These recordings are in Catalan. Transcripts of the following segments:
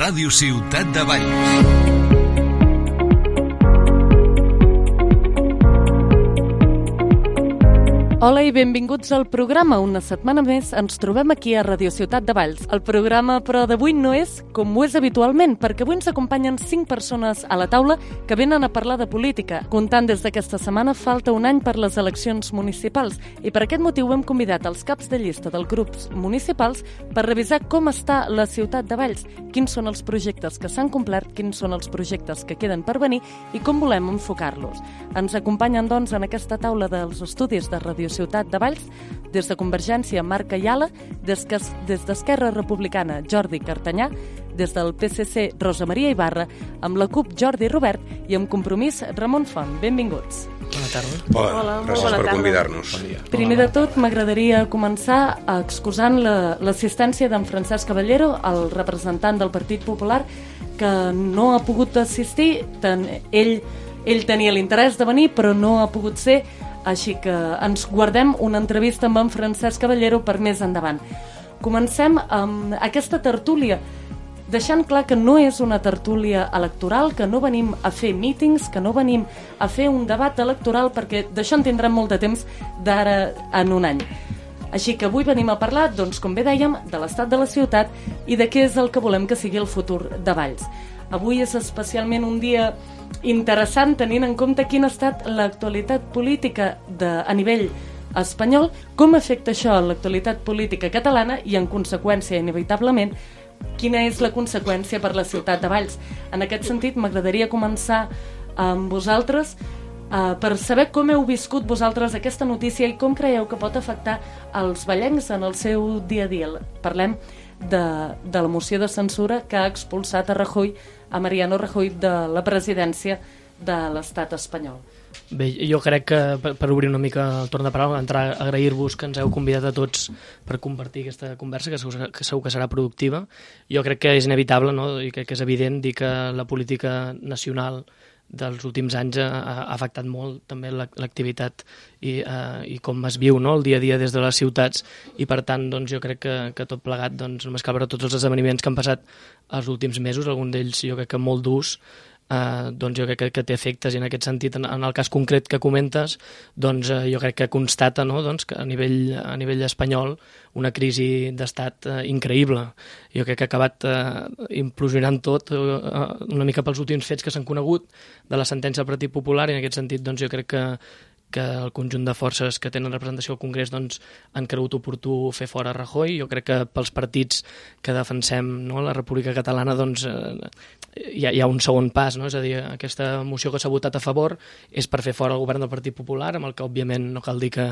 Ràdio Ciutat de Valls. Hola i benvinguts al programa. Una setmana més ens trobem aquí a Radio Ciutat de Valls. El programa, però, d'avui no és com ho és habitualment, perquè avui ens acompanyen 5 persones a la taula que venen a parlar de política. Comptant des d'aquesta setmana, falta un any per les eleccions municipals i per aquest motiu hem convidat els caps de llista dels grups municipals per revisar com està la ciutat de Valls, quins són els projectes que s'han complert, quins són els projectes que queden per venir i com volem enfocar-los. Ens acompanyen, doncs, en aquesta taula dels estudis de Radio Ciutat de Valls, des de Convergència, Marc Ayala, des d'Esquerra Republicana, Jordi Cartanyà, des del PSC, Rosa Maria Ibarra, amb la CUP, Jordi Robert, i amb Compromís, Ramon Font. Benvinguts. Bona tarda. Hola, gràcies per convidar-nos. Bon dia. Primer de tot, m'agradaria començar excusant l'assistència d'en Francesc Caballero, el representant del Partit Popular, que no ha pogut assistir. Ell tenia l'interès de venir, però no ha pogut ser, així que ens guardem una entrevista amb en Francesc Caballero per més endavant. Comencem amb aquesta tertúlia, deixant clar que no és una tertúlia electoral, que no venim a fer mítings, que no venim a fer un debat electoral, perquè d'això en tindrem molt de temps d'ara en un any. Així que avui venim a parlar, doncs, com bé dèiem, de l'estat de la ciutat i de què és el que volem que sigui el futur de Valls. Avui és especialment un dia interessant tenint en compte quina ha estat l'actualitat política a nivell espanyol, com afecta això a l'actualitat política catalana i, en conseqüència, inevitablement, quina és la conseqüència per la ciutat de Valls. En aquest sentit, m'agradaria començar amb vosaltres per saber com heu viscut vosaltres aquesta notícia i com creieu que pot afectar els vallencs en el seu dia a dia. Parlem de la moció de censura que ha expulsat a Mariano Rajoy de la presidència de l'estat espanyol. Bé, jo crec que per obrir una mica el torn de paraula, entrar a agrair-vos que ens heu convidat a tots per compartir aquesta conversa, que segur que serà productiva. Jo crec que és inevitable, no? I crec que és evident dir que la política nacional dels últims anys ha afectat molt també l'activitat i com es viu, no?, el dia a dia des de les ciutats, i per tant doncs, jo crec que tot plegat, doncs, només cal veure tots els esdeveniments que han passat els últims mesos, algun d'ells jo crec que molt durs, doncs jo crec que té efectes, i en aquest sentit, en el cas concret que comentes, doncs jo crec que constata, no?, doncs, que a nivell espanyol una crisi d'estat increïble. Jo crec que ha acabat implosionant tot una mica pels últims fets que s'han conegut de la sentència del Partit Popular, i en aquest sentit doncs, jo crec que el conjunt de forces que tenen representació al Congrés doncs, han cregut oportú fer fora Rajoy. Jo crec que pels partits que defensem, no, la República Catalana, doncs, hi ha un segon pas, no? És a dir, aquesta moció que s'ha votat a favor és per fer fora el govern del Partit Popular, amb el que òbviament no cal dir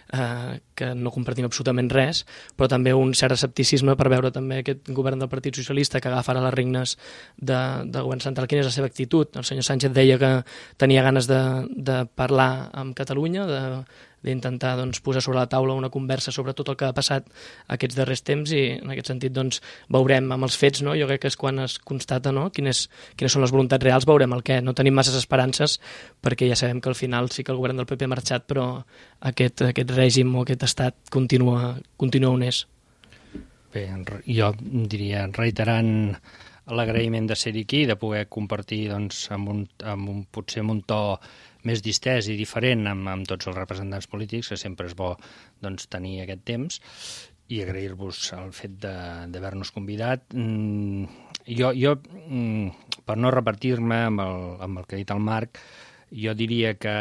que no compartim absolutament res, però també un cert escepticisme per veure també aquest govern del Partit Socialista que agafa ara les regnes del govern central. Quina és la seva actitud? El senyor Sánchez deia que tenia ganes de parlar amb Catalunya, d'intentar doncs, posar sobre la taula una conversa sobre tot el que ha passat aquests darrers temps, i en aquest sentit doncs, veurem amb els fets, no? Jo crec que és quan es constata, no?, quines són les voluntats reals, veurem el què. No tenim masses esperances perquè ja sabem que al final sí que el govern del PP ha marxat, però aquest règim o aquest estat continua on és. Bé, jo diria, reiterant l'agraïment de ser aquí, de poder compartir doncs, potser amb un to més distès i diferent amb tots els representants polítics, que sempre és bo doncs, tenir aquest temps, i agrair-vos el fet d'haver-nos convidat. Jo, per no repetir-me amb el que ha dit el Marc, jo diria que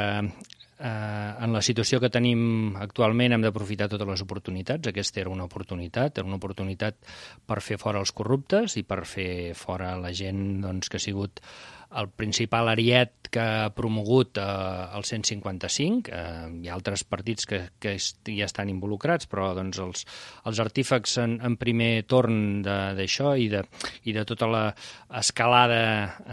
en la situació que tenim actualment hem d'aprofitar totes les oportunitats. Aquesta era una oportunitat per fer fora els corruptes i per fer fora la gent doncs, que ha sigut el principal ariet que ha promogut el 155. Hi ha altres partits que ja estan involucrats, però doncs, els artífex en primer torn d'això i de tota l'escalada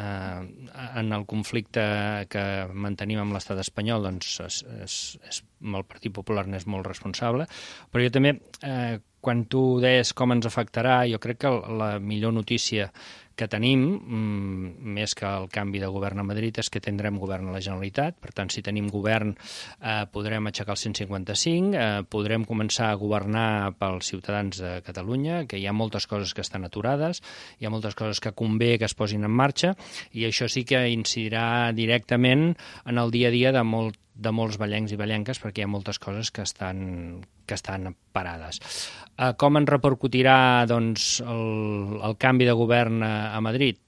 en el conflicte que mantenim amb l'estat espanyol, doncs el Partit Popular n'és molt responsable. Però jo també, quan tu deies com ens afectarà, jo crec que la millor notícia que tenim, més que el canvi de govern a Madrid, és que tindrem govern a la Generalitat. Per tant, si tenim govern, podrem aixecar el 155, podrem començar a governar pels ciutadans de Catalunya, que hi ha moltes coses que estan aturades, hi ha moltes coses que convé que es posin en marxa, i això sí que incidirà directament en el dia a dia de molts ballencs i ballenques, perquè hi ha moltes coses que estan parades. Com ens repercutirà doncs, el canvi de govern a Madrid?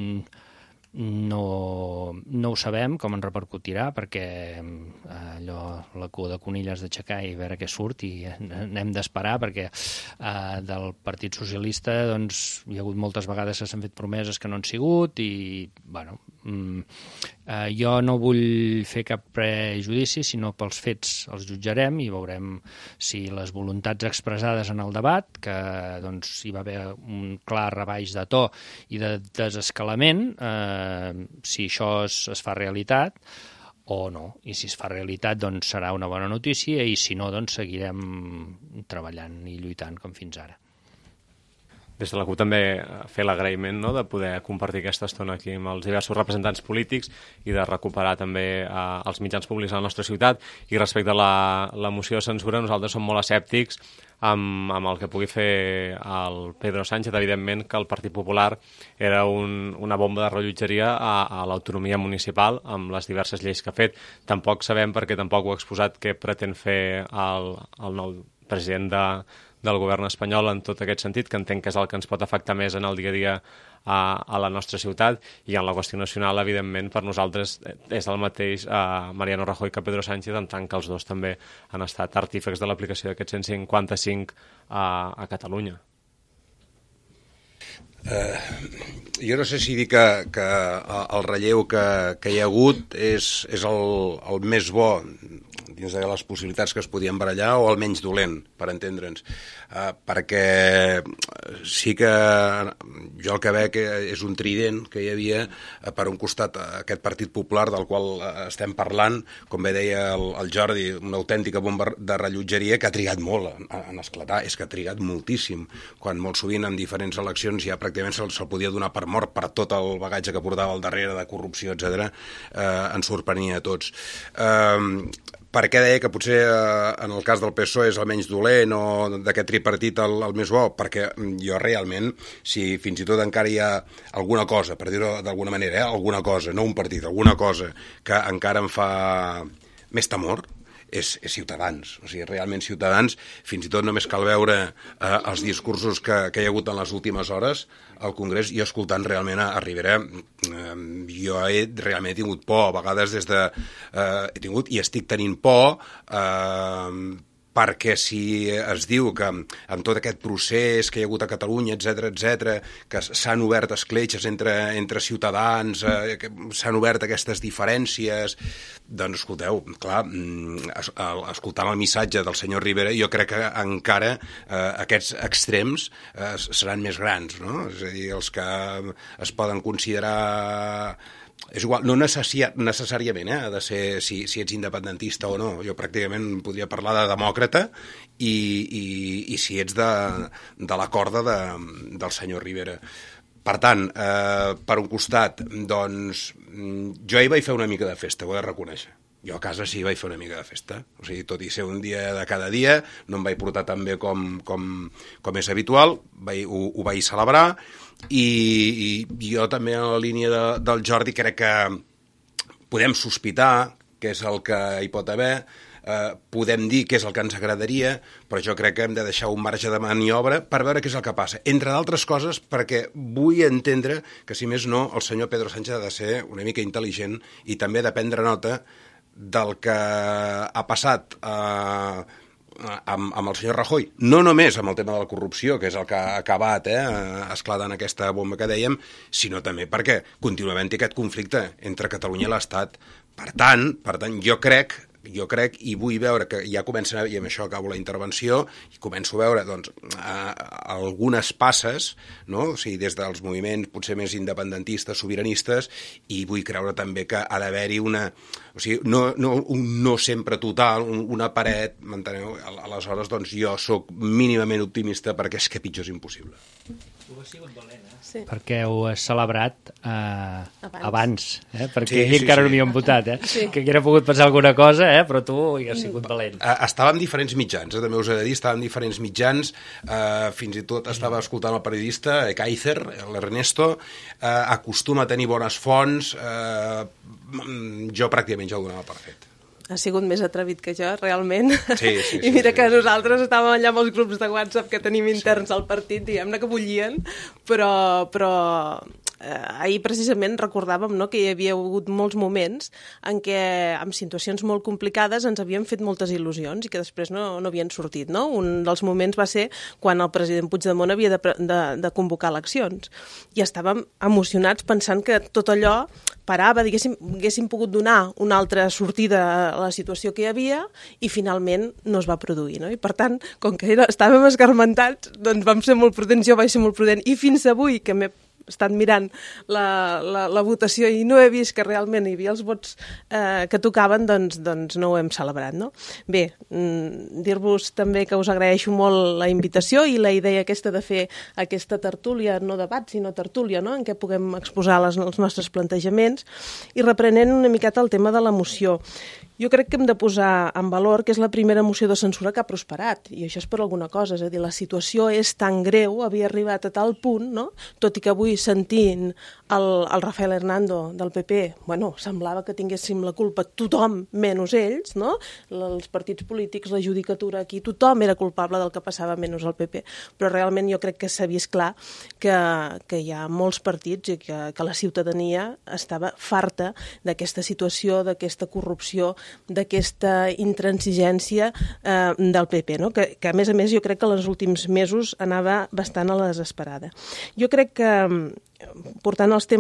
No ho sabem com ens repercutirà, perquè la cua de conill has d'aixecar i veure què surt, i n'hem d'esperar, perquè del Partit Socialista doncs, hi ha hagut moltes vegades que s'han fet promeses que no han sigut, i bueno, jo no vull fer cap prejudici, sinó pels fets els jutjarem i veurem si les voluntats expressades en el debat, que doncs, hi va haver un clar rebaix de to i de desescalament, si això es fa realitat o no. I si es fa realitat, doncs serà una bona notícia, i si no, doncs seguirem treballant i lluitant com fins ara. Des de la CUP també fer l'agraïment, no?, de poder compartir aquesta estona aquí amb els diversos representants polítics i de recuperar també els mitjans públics a la nostra ciutat. I respecte a la moció de censura, nosaltres som molt escèptics amb el que pugui fer el Pedro Sánchez. Evidentment que el Partit Popular era una bomba de rellotgeria a l'autonomia municipal amb les diverses lleis que ha fet. Tampoc sabem, perquè tampoc ho ha exposat, què pretén fer el nou president del govern espanyol en tot aquest sentit, que entenc que és el que ens pot afectar més en el dia a dia a la nostra ciutat. I en la qüestió nacional, evidentment, per nosaltres és el mateix Mariano Rajoy que Pedro Sánchez, en tant que els dos també han estat artífecs de l'aplicació d'aquest 155 a Catalunya. Jo no sé si dir que el relleu que hi ha hagut és el més bo dins de les possibilitats que es podien barallar, o el menys dolent, per entendre'ns. Perquè sí que jo el que veig és un trident que hi havia per un costat aquest Partit Popular del qual estem parlant, com bé deia el Jordi, una autèntica bomba de rellotgeria que ha trigat molt en esclatar, és que ha trigat moltíssim, quan molt sovint en diferents eleccions ja pràcticament se'l podia donar per mort per tot el bagatge que portava al darrere de corrupció, etc. Ens sorprenia a tots. Per què deia que potser en el cas del PSOE és el menys dolent o d'aquest tripartit el més bo? Perquè jo realment, si fins i tot encara hi ha alguna cosa, per dir-ho d'alguna manera, alguna cosa, no un partit, alguna cosa que encara em fa més temor, és Ciutadans. O sigui, realment Ciutadans, fins i tot només cal veure els discursos que hi ha hagut en les últimes hores al Congrés, i escoltant realment a Rivera, jo realment he tingut por, a vegades he tingut i estic tenint por, perquè si es diu que amb tot aquest procés que hi ha hagut a Catalunya, etc., que s'han obert escletxes entre ciutadans, que s'han obert aquestes diferències, doncs, escolteu, clar, escoltant el missatge del senyor Rivera, jo crec que encara aquests extrems seran més grans, no? És a dir, els que es poden considerar... És igual, no necessàriament ha de ser si ets independentista o no. Jo pràcticament podria parlar de demòcrata i si ets de la corda del senyor Rivera. Per tant, per un costat, doncs, jo hi vaig fer una mica de festa, ho he de reconèixer. Jo a casa sí vaig fer una mica de festa. O sigui, tot i ser un dia de cada dia, no em vaig portar tan bé com és habitual, ho vaig celebrar, i jo també en la línia del Jordi crec que podem sospitar què és el que hi pot haver, podem dir què és el que ens agradaria, però jo crec que hem de deixar un marge de maniobra per veure què és el que passa. Entre d'altres coses, perquè vull entendre que, si més no, el senyor Pedro Sánchez ha de ser una mica intel·ligent i també de prendre nota del que ha passat amb el senyor Rajoy, no només amb el tema de la corrupció, que és el que ha acabat esclatant aquesta bomba que dèiem, sinó també perquè continua havent-hi aquest conflicte entre Catalunya i l'Estat. Per tant, jo crec jo crec i vull veure que ja comencen, i amb això acabo la intervenció, i començo a veure doncs, algunes passes, no? O sigui, des dels moviments potser més independentistes, sobiranistes, i vull creure també que ha d'haver-hi una... O sigui, un no sempre total, una paret, m'enteneu? Aleshores, doncs, jo sóc mínimament optimista perquè és que pitjor és impossible. Tu has sigut valent, Sí. perquè ho has celebrat abans, perquè Sí, ell encara no m'hi han votat, que hauria pogut passar alguna cosa, però tu hi has sigut valent. Estava en diferents mitjans, també us he de dir, estava en diferents mitjans, fins i tot estava escoltant el periodista Kaiser, l'Ernesto, acostuma a tenir bones fonts, jo pràcticament ja ho donava per fet. Ha sigut més atrevit que jo, realment. Sí, I mira que nosaltres estàvem allà amb els grups de WhatsApp que tenim interns al partit, diguem-ne que bullien, però ahir precisament recordàvem, no, que hi havia hagut molts moments en què, en situacions molt complicades, ens havien fet moltes il·lusions i que després no havien sortit. No? Un dels moments va ser quan el president Puigdemont havia de convocar eleccions. I estàvem emocionats pensant que tot allò parava, diguéssim, haguéssim pogut donar una altra sortida a la situació que hi havia i finalment no es va produir. No? I per tant, com que estàvem escarmentats, doncs vam ser molt prudents, jo vaig ser molt prudent, i fins avui, que m'he estat mirant la votació i no he vist que realment hi havia els vots que tocaven, doncs no ho hem celebrat. No? Bé, dir-vos també que us agraeixo molt la invitació i la idea aquesta de fer aquesta tertúlia, no debat, sinó tertúlia, no? En què puguem exposar els nostres plantejaments i reprenent una miqueta el tema de la moció. Jo crec que hem de posar en valor que és la primera moció de censura que ha prosperat, i això és per alguna cosa, és a dir, la situació és tan greu, havia arribat a tal punt, no? Tot i que avui sentint el Rafael Hernando del PP, bueno, semblava que tinguéssim la culpa tothom menys ells, no? Els partits polítics, la judicatura aquí, tothom era culpable del que passava menys el PP, però realment jo crec que s'ha vist clar que hi ha molts partits i que la ciutadania estava farta d'aquesta situació, d'aquesta corrupció, d'aquesta intransigència del PP, no? Que a més jo crec que en els últims mesos anava bastant a la desesperada. Jo crec que portant el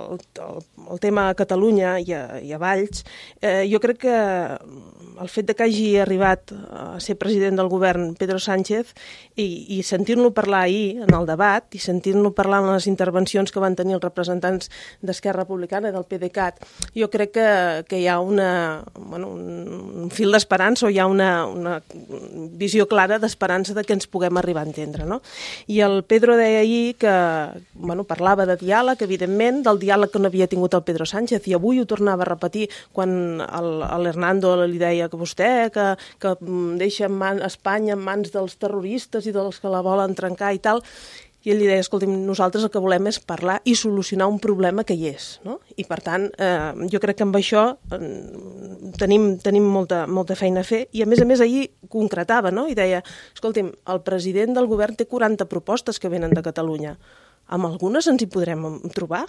tema a Catalunya i a Valls, jo crec que el fet de que hagi arribat a ser president del govern Pedro Sánchez i sentint-lo parlar ahir en el debat i sentint-lo parlar en les intervencions que van tenir els representants d'Esquerra Republicana i del PDeCAT, jo crec que hi ha un fil d'esperança o hi ha una visió clara d'esperança de que ens puguem arribar a entendre. No? I el Pedro deia ahir que parlava de diàleg, evidentment, del diàleg que no havia tingut el Pedro Sánchez, i avui ho tornava a repetir quan l'Hernando li deia que vostè que deixa Espanya en mans dels terroristes i dels que la volen trencar i tal, i ell li deia, escolti'm, nosaltres el que volem és parlar i solucionar un problema que hi és, no? I per tant, jo crec que amb això tenim molta feina a fer, i a més ahir concretava, no? I deia, escolti'm, el president del govern té 40 propostes que venen de Catalunya. Amb algunes ens hi podrem trobar.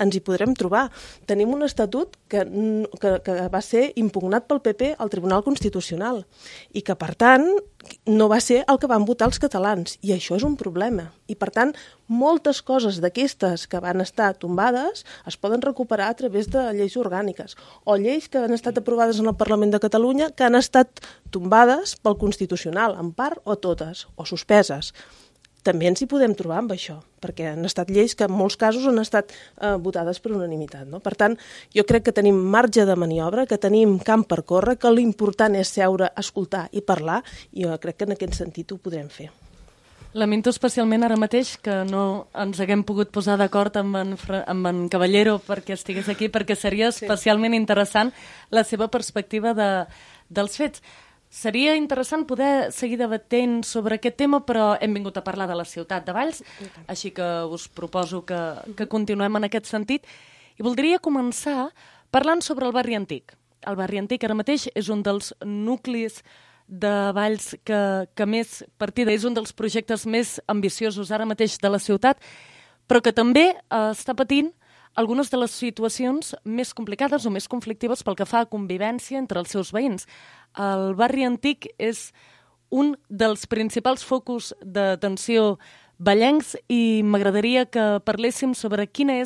Tenim un estatut que va ser impugnat pel PP al Tribunal Constitucional i que, per tant, no va ser el que van votar els catalans. I això és un problema. I, per tant, moltes coses d'aquestes que van estar tombades es poden recuperar a través de lleis orgàniques o lleis que han estat aprovades en el Parlament de Catalunya que han estat tombades pel Constitucional, en part o totes, o suspeses. També ens hi podem trobar amb això, perquè han estat lleis que en molts casos han estat votades per unanimitat. No? Per tant, jo crec que tenim marge de maniobra, que tenim camp per córrer, que l'important és seure, escoltar i parlar, i jo crec que en aquest sentit ho podrem fer. Lamento especialment ara mateix que no ens haguem pogut posar d'acord amb en Caballero perquè estigués aquí, perquè seria especialment interessant la seva perspectiva dels fets. Seria interessant poder seguir debatent sobre aquest tema, però hem vingut a parlar de la ciutat de Valls, així que us proposo que continuem en aquest sentit. I voldria començar parlant sobre el barri antic. El barri antic ara mateix és un dels nuclis de Valls que més partida, és un dels projectes més ambiciosos ara mateix de la ciutat, però que també està patint algunes de les situacions més complicades o més conflictives pel que fa a convivència entre els seus veïns. El barri antic és un dels principals focus de tensió vallencs i m'agradaria que parléssim sobre quina és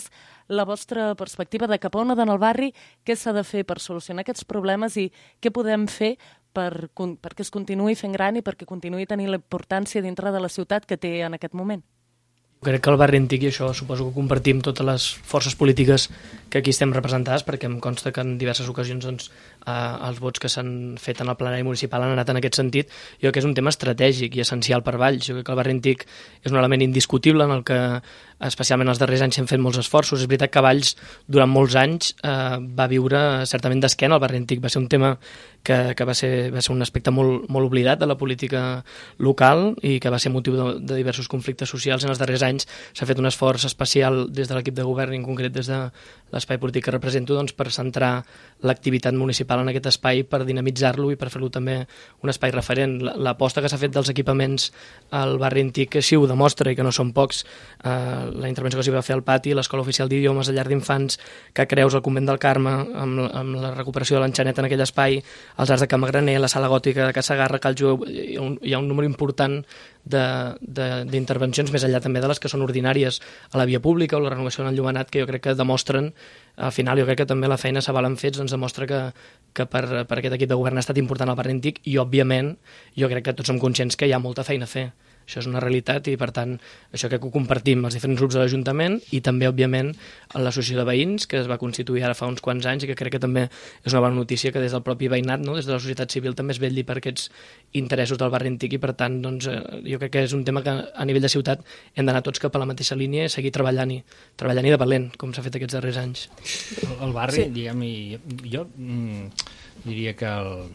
la vostra perspectiva de cap a on ha d'anar el barri, què s'ha de fer per solucionar aquests problemes i què podem fer perquè es continuï fent gran i perquè continuï tenint la importància dintre de la ciutat que té en aquest moment. Crec que el barri antic, i això suposo que ho compartim totes les forces polítiques que aquí estem representades, perquè em consta que en diverses ocasions doncs, els vots que s'han fet en el plenari municipal han anat en aquest sentit. Jo crec que és un tema estratègic i essencial per Valls. Jo crec que el barri antic és un element indiscutible en el que especialment els darrers anys s'han fet molts esforços. És veritat que Valls durant molts anys va viure certament d'esquena al barri antic. Va ser un tema que va ser un aspecte molt oblidat de la política local i que va ser motiu de diversos conflictes socials. En els darrers anys s'ha fet un esforç especial des de l'equip de govern, en concret des de l'espai polític que represento, doncs, per centrar l'activitat municipal en aquest espai, per dinamitzar-lo i per fer-lo també un espai referent. L'aposta que s'ha fet dels equipaments al barri antic així ho demostra, i que no són pocs. La intervenció que s'hi va fer al pati, l'Escola Oficial d'Idiomes, la llar d'infants, que Creus, el Convent del Carme, amb la recuperació de l'enxaneta en aquell espai, els arts de Camagraner, la sala gòtica de Casagarra, Cal Jueu. Hi ha un número important d'intervencions, més enllà també de les que són ordinàries a la via pública o la renovació en enllumenat, que jo crec que demostren, al final jo crec que també la feina s'avala en fets, doncs demostra que per aquest equip de govern ha estat important el barri antic, i òbviament jo crec que tots som conscients que hi ha molta feina a fer. Això és una realitat i, per tant, això crec que ho compartim els diferents grups de l'Ajuntament i també, òbviament, l'associació de veïns, que es va constituir ara fa uns quants anys i que crec que també és una bona notícia que des del propi veïnat, no? Des de la societat civil, també es vetlli per aquests interessos del barri antic i, per tant, doncs, jo crec que és un tema que a nivell de ciutat hem d'anar tots cap a la mateixa línia i seguir treballant-hi de valent, com s'ha fet aquests darrers anys. El barri, diguem, jo diria que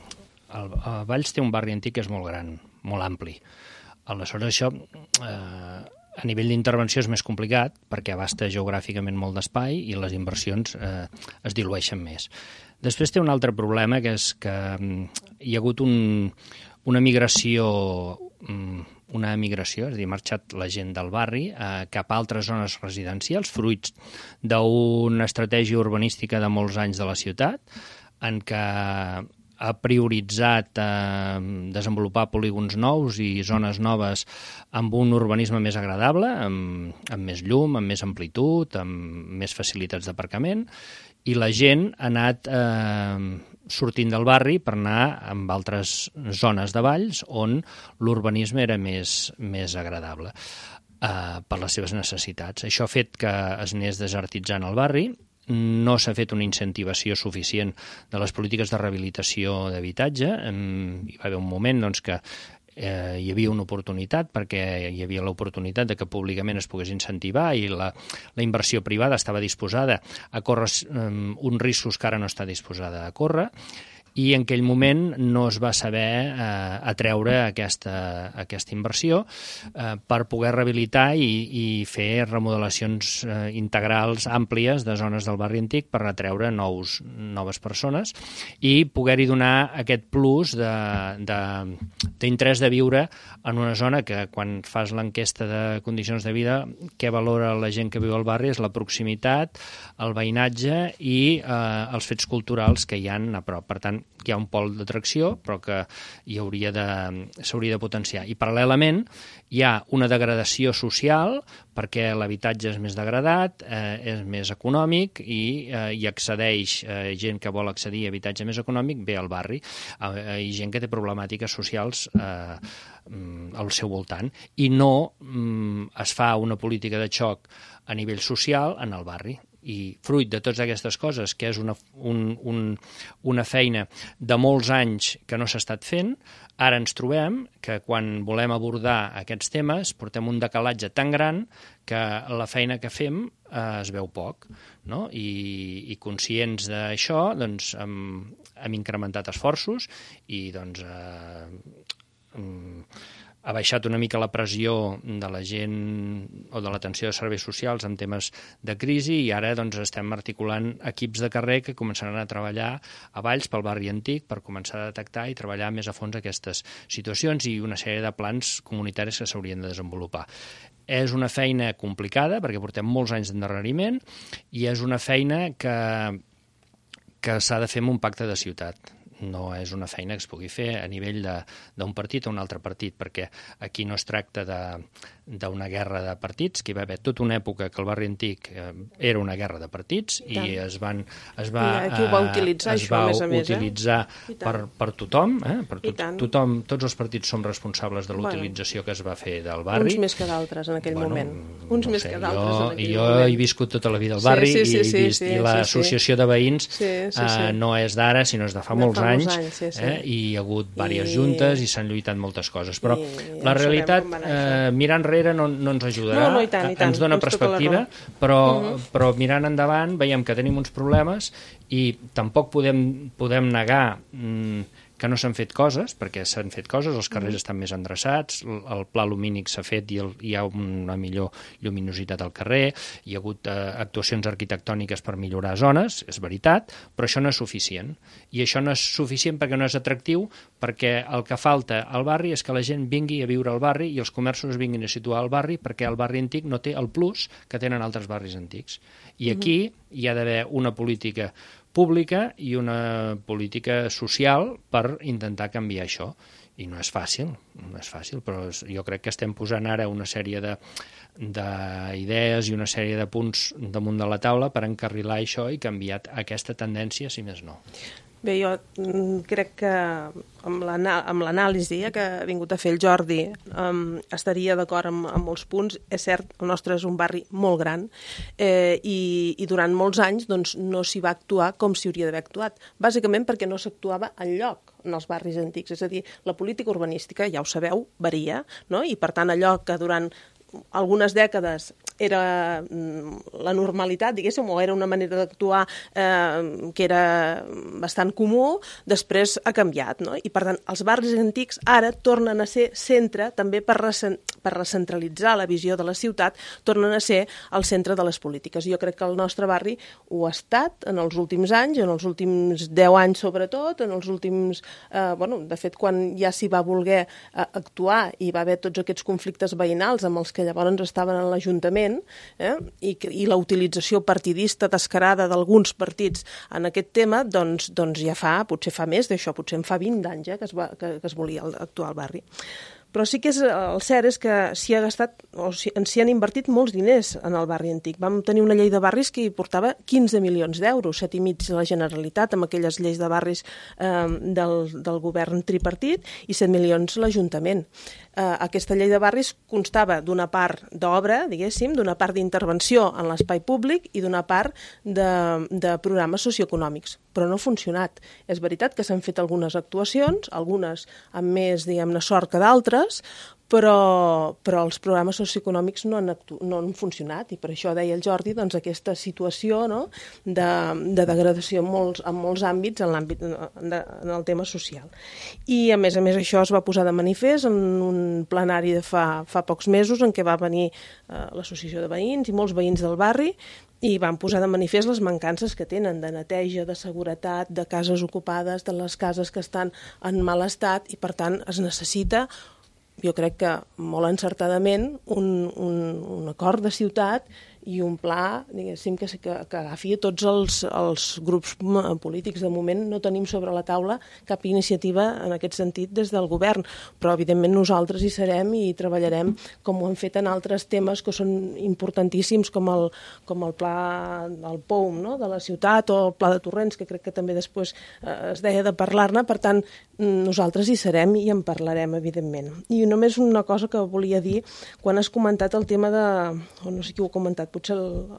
el Valls té un barri antic que és molt gran, molt ampli. Aleshores, això a nivell d'intervenció és més complicat perquè abasta geogràficament molt d'espai i les inversions es dilueixen més. Després té un altre problema, que és que hi ha hagut una migració, és a dir, ha marxat la gent del barri cap a altres zones residencials, fruits d'una estratègia urbanística de molts anys de la ciutat, en què ha prioritzat desenvolupar polígons nous i zones noves amb un urbanisme més agradable, amb més llum, amb més amplitud, amb més facilitats d'aparcament, i la gent ha anat sortint del barri per anar amb altres zones de Valls on l'urbanisme era més agradable per les seves necessitats. Això ha fet que es anés desertitzant el barri. No s'ha fet una incentivació suficient de les polítiques de rehabilitació d'habitatge. Hi va haver un moment doncs, que hi havia una oportunitat, perquè hi havia l'oportunitat de que públicament es pogués incentivar i la inversió privada estava disposada a córrer uns riscos que ara no està disposada a córrer, i en aquell moment no es va saber atreure aquesta inversió per poder rehabilitar i fer remodelacions integrals àmplies de zones del barri antic per atreure noves persones i poder-hi donar aquest plus d'interès de viure en una zona que, quan fas l'enquesta de condicions de vida, què valora la gent que viu al barri és la proximitat, el veïnatge i els fets culturals que hi ha a prop. Per tant, hi ha un pol d'atracció, però que s'hauria de potenciar. I paral·lelament hi ha una degradació social, perquè l'habitatge és més degradat, és més econòmic i hi accedeix gent que vol accedir a habitatge més econòmic, ve al barri, i gent que té problemàtiques socials al seu voltant, i no es fa una política de xoc a nivell social en el barri. I fruit de totes aquestes coses, que és una feina de molts anys que no s'ha estat fent, ara ens trobem que quan volem abordar aquests temes portem un decalatge tan gran que la feina que fem es veu poc, no? I conscients d'això, doncs, hem incrementat esforços i doncs ha baixat una mica la pressió de la gent o de l'atenció de serveis socials en temes de crisi, i ara doncs, estem articulant equips de carrer que començaran a treballar a Valls pel barri antic per començar a detectar i treballar més a fons aquestes situacions i una sèrie de plans comunitaris que s'haurien de desenvolupar. És una feina complicada perquè portem molts anys d'endarreriment i és una feina que s'ha de fer amb un pacte de ciutat. no és una feina que es pugui fer a nivell d'un partit o un altre partit, perquè aquí no es tracta d'una guerra de partits, que hi va haver tota una època que el barri antic era una guerra de partits i es va utilitzar per tothom, tothom, tots els partits som responsables de l'utilització que es va fer del barri. Uns més que d'altres en aquell moment. Uns més que d'altres en aquell moment. Jo he viscut tota la vida al barri i l'associació de veïns no és d'ara, sinó és de fa molts anys, i hi ha hagut diverses juntes i s'han lluitat moltes coses, però la realitat, mirar enrere no ens ajudarà, ens dona perspectiva, però mirant endavant veiem que tenim uns problemes i tampoc podem negar que no s'han fet coses, perquè s'han fet coses, els carrers estan més endreçats, el pla lumínic s'ha fet i hi ha una millor lluminositat al carrer, hi ha hagut actuacions arquitectòniques per millorar zones, és veritat, però això no és suficient. I això no és suficient perquè no és atractiu, perquè el que falta al barri és que la gent vingui a viure al barri i els comerços es vinguin a situar al barri, perquè el barri antic no té el plus que tenen altres barris antics. I aquí hi ha d'haver una política pública i una política social per intentar canviar això. I no és fàcil, però jo crec que estem posant ara una sèrie d'idees i una sèrie de punts damunt de la taula per encarrilar això i canviar aquesta tendència, si més no. Bé, jo crec que amb l'anàlisi que ha vingut a fer el Jordi estaria d'acord amb molts punts. És cert, el nostre és un barri molt gran i durant molts anys doncs, no s'hi va actuar com s'hi hauria d'haver actuat, bàsicament perquè no s'actuava enlloc en els barris antics. És a dir, la política urbanística, ja ho sabeu, varia, no? I per tant allò que durant algunes dècades era la normalitat, diguéssim, o era una manera d'actuar que era bastant comú, després ha canviat, no? I per tant, els barris antics ara tornen a ser centre, també per recentralitzar la visió de la ciutat, tornen a ser el centre de les polítiques. Jo crec que el nostre barri ho ha estat en els últims anys, en els últims 10 anys sobretot, en els últims... de fet, quan ja s'hi va voler actuar i va haver tots aquests conflictes veïnals amb els que llavors estaven en l'Ajuntament, i la utilització partidista descarada d'alguns partits en aquest tema, doncs ja potser fa més d'això, potser en fa 20 anys que es volia actuar al barri. Però sí que el cert és que s'hi ha gastat, o s'hi han invertit molts diners en el barri antic. Vam tenir una llei de barris que hi portava 15 milions d'euros, 7,5 la Generalitat, amb aquelles lleis de barris del govern tripartit, i 7 milions l'Ajuntament. Aquesta llei de barris constava d'una part d'obra, diguéssim, d'una part d'intervenció en l'espai públic i d'una part de programes socioeconòmics, però no ha funcionat. És veritat que s'han fet algunes actuacions, algunes amb més, diguem-ne, sort que d'altres, però els programes socioeconòmics no han funcionat, i per això deia el Jordi aquesta situació de degradació en molts àmbits en el tema social. I a més això es va posar de manifest en un plenari de fa pocs mesos en què va venir l'associació de veïns i molts veïns del barri i van posar de manifest les mancances que tenen de neteja, de seguretat, de cases ocupades, de les cases que estan en mal estat, i per tant es necessita, jo crec que molt encertadament, un acord de ciutat i un pla, diguéssim, que agafi a tots els grups polítics. De moment no tenim sobre la taula cap iniciativa en aquest sentit des del govern, però evidentment nosaltres hi serem i treballarem com ho hem fet en altres temes que són importantíssims, com el pla del POUM, de la ciutat, o el pla de Torrents, que crec que també després es deia de parlar-ne. Per tant, nosaltres hi serem i en parlarem, evidentment. I només una cosa que volia dir, quan has comentat el tema o no sé qui ho ha comentat, potser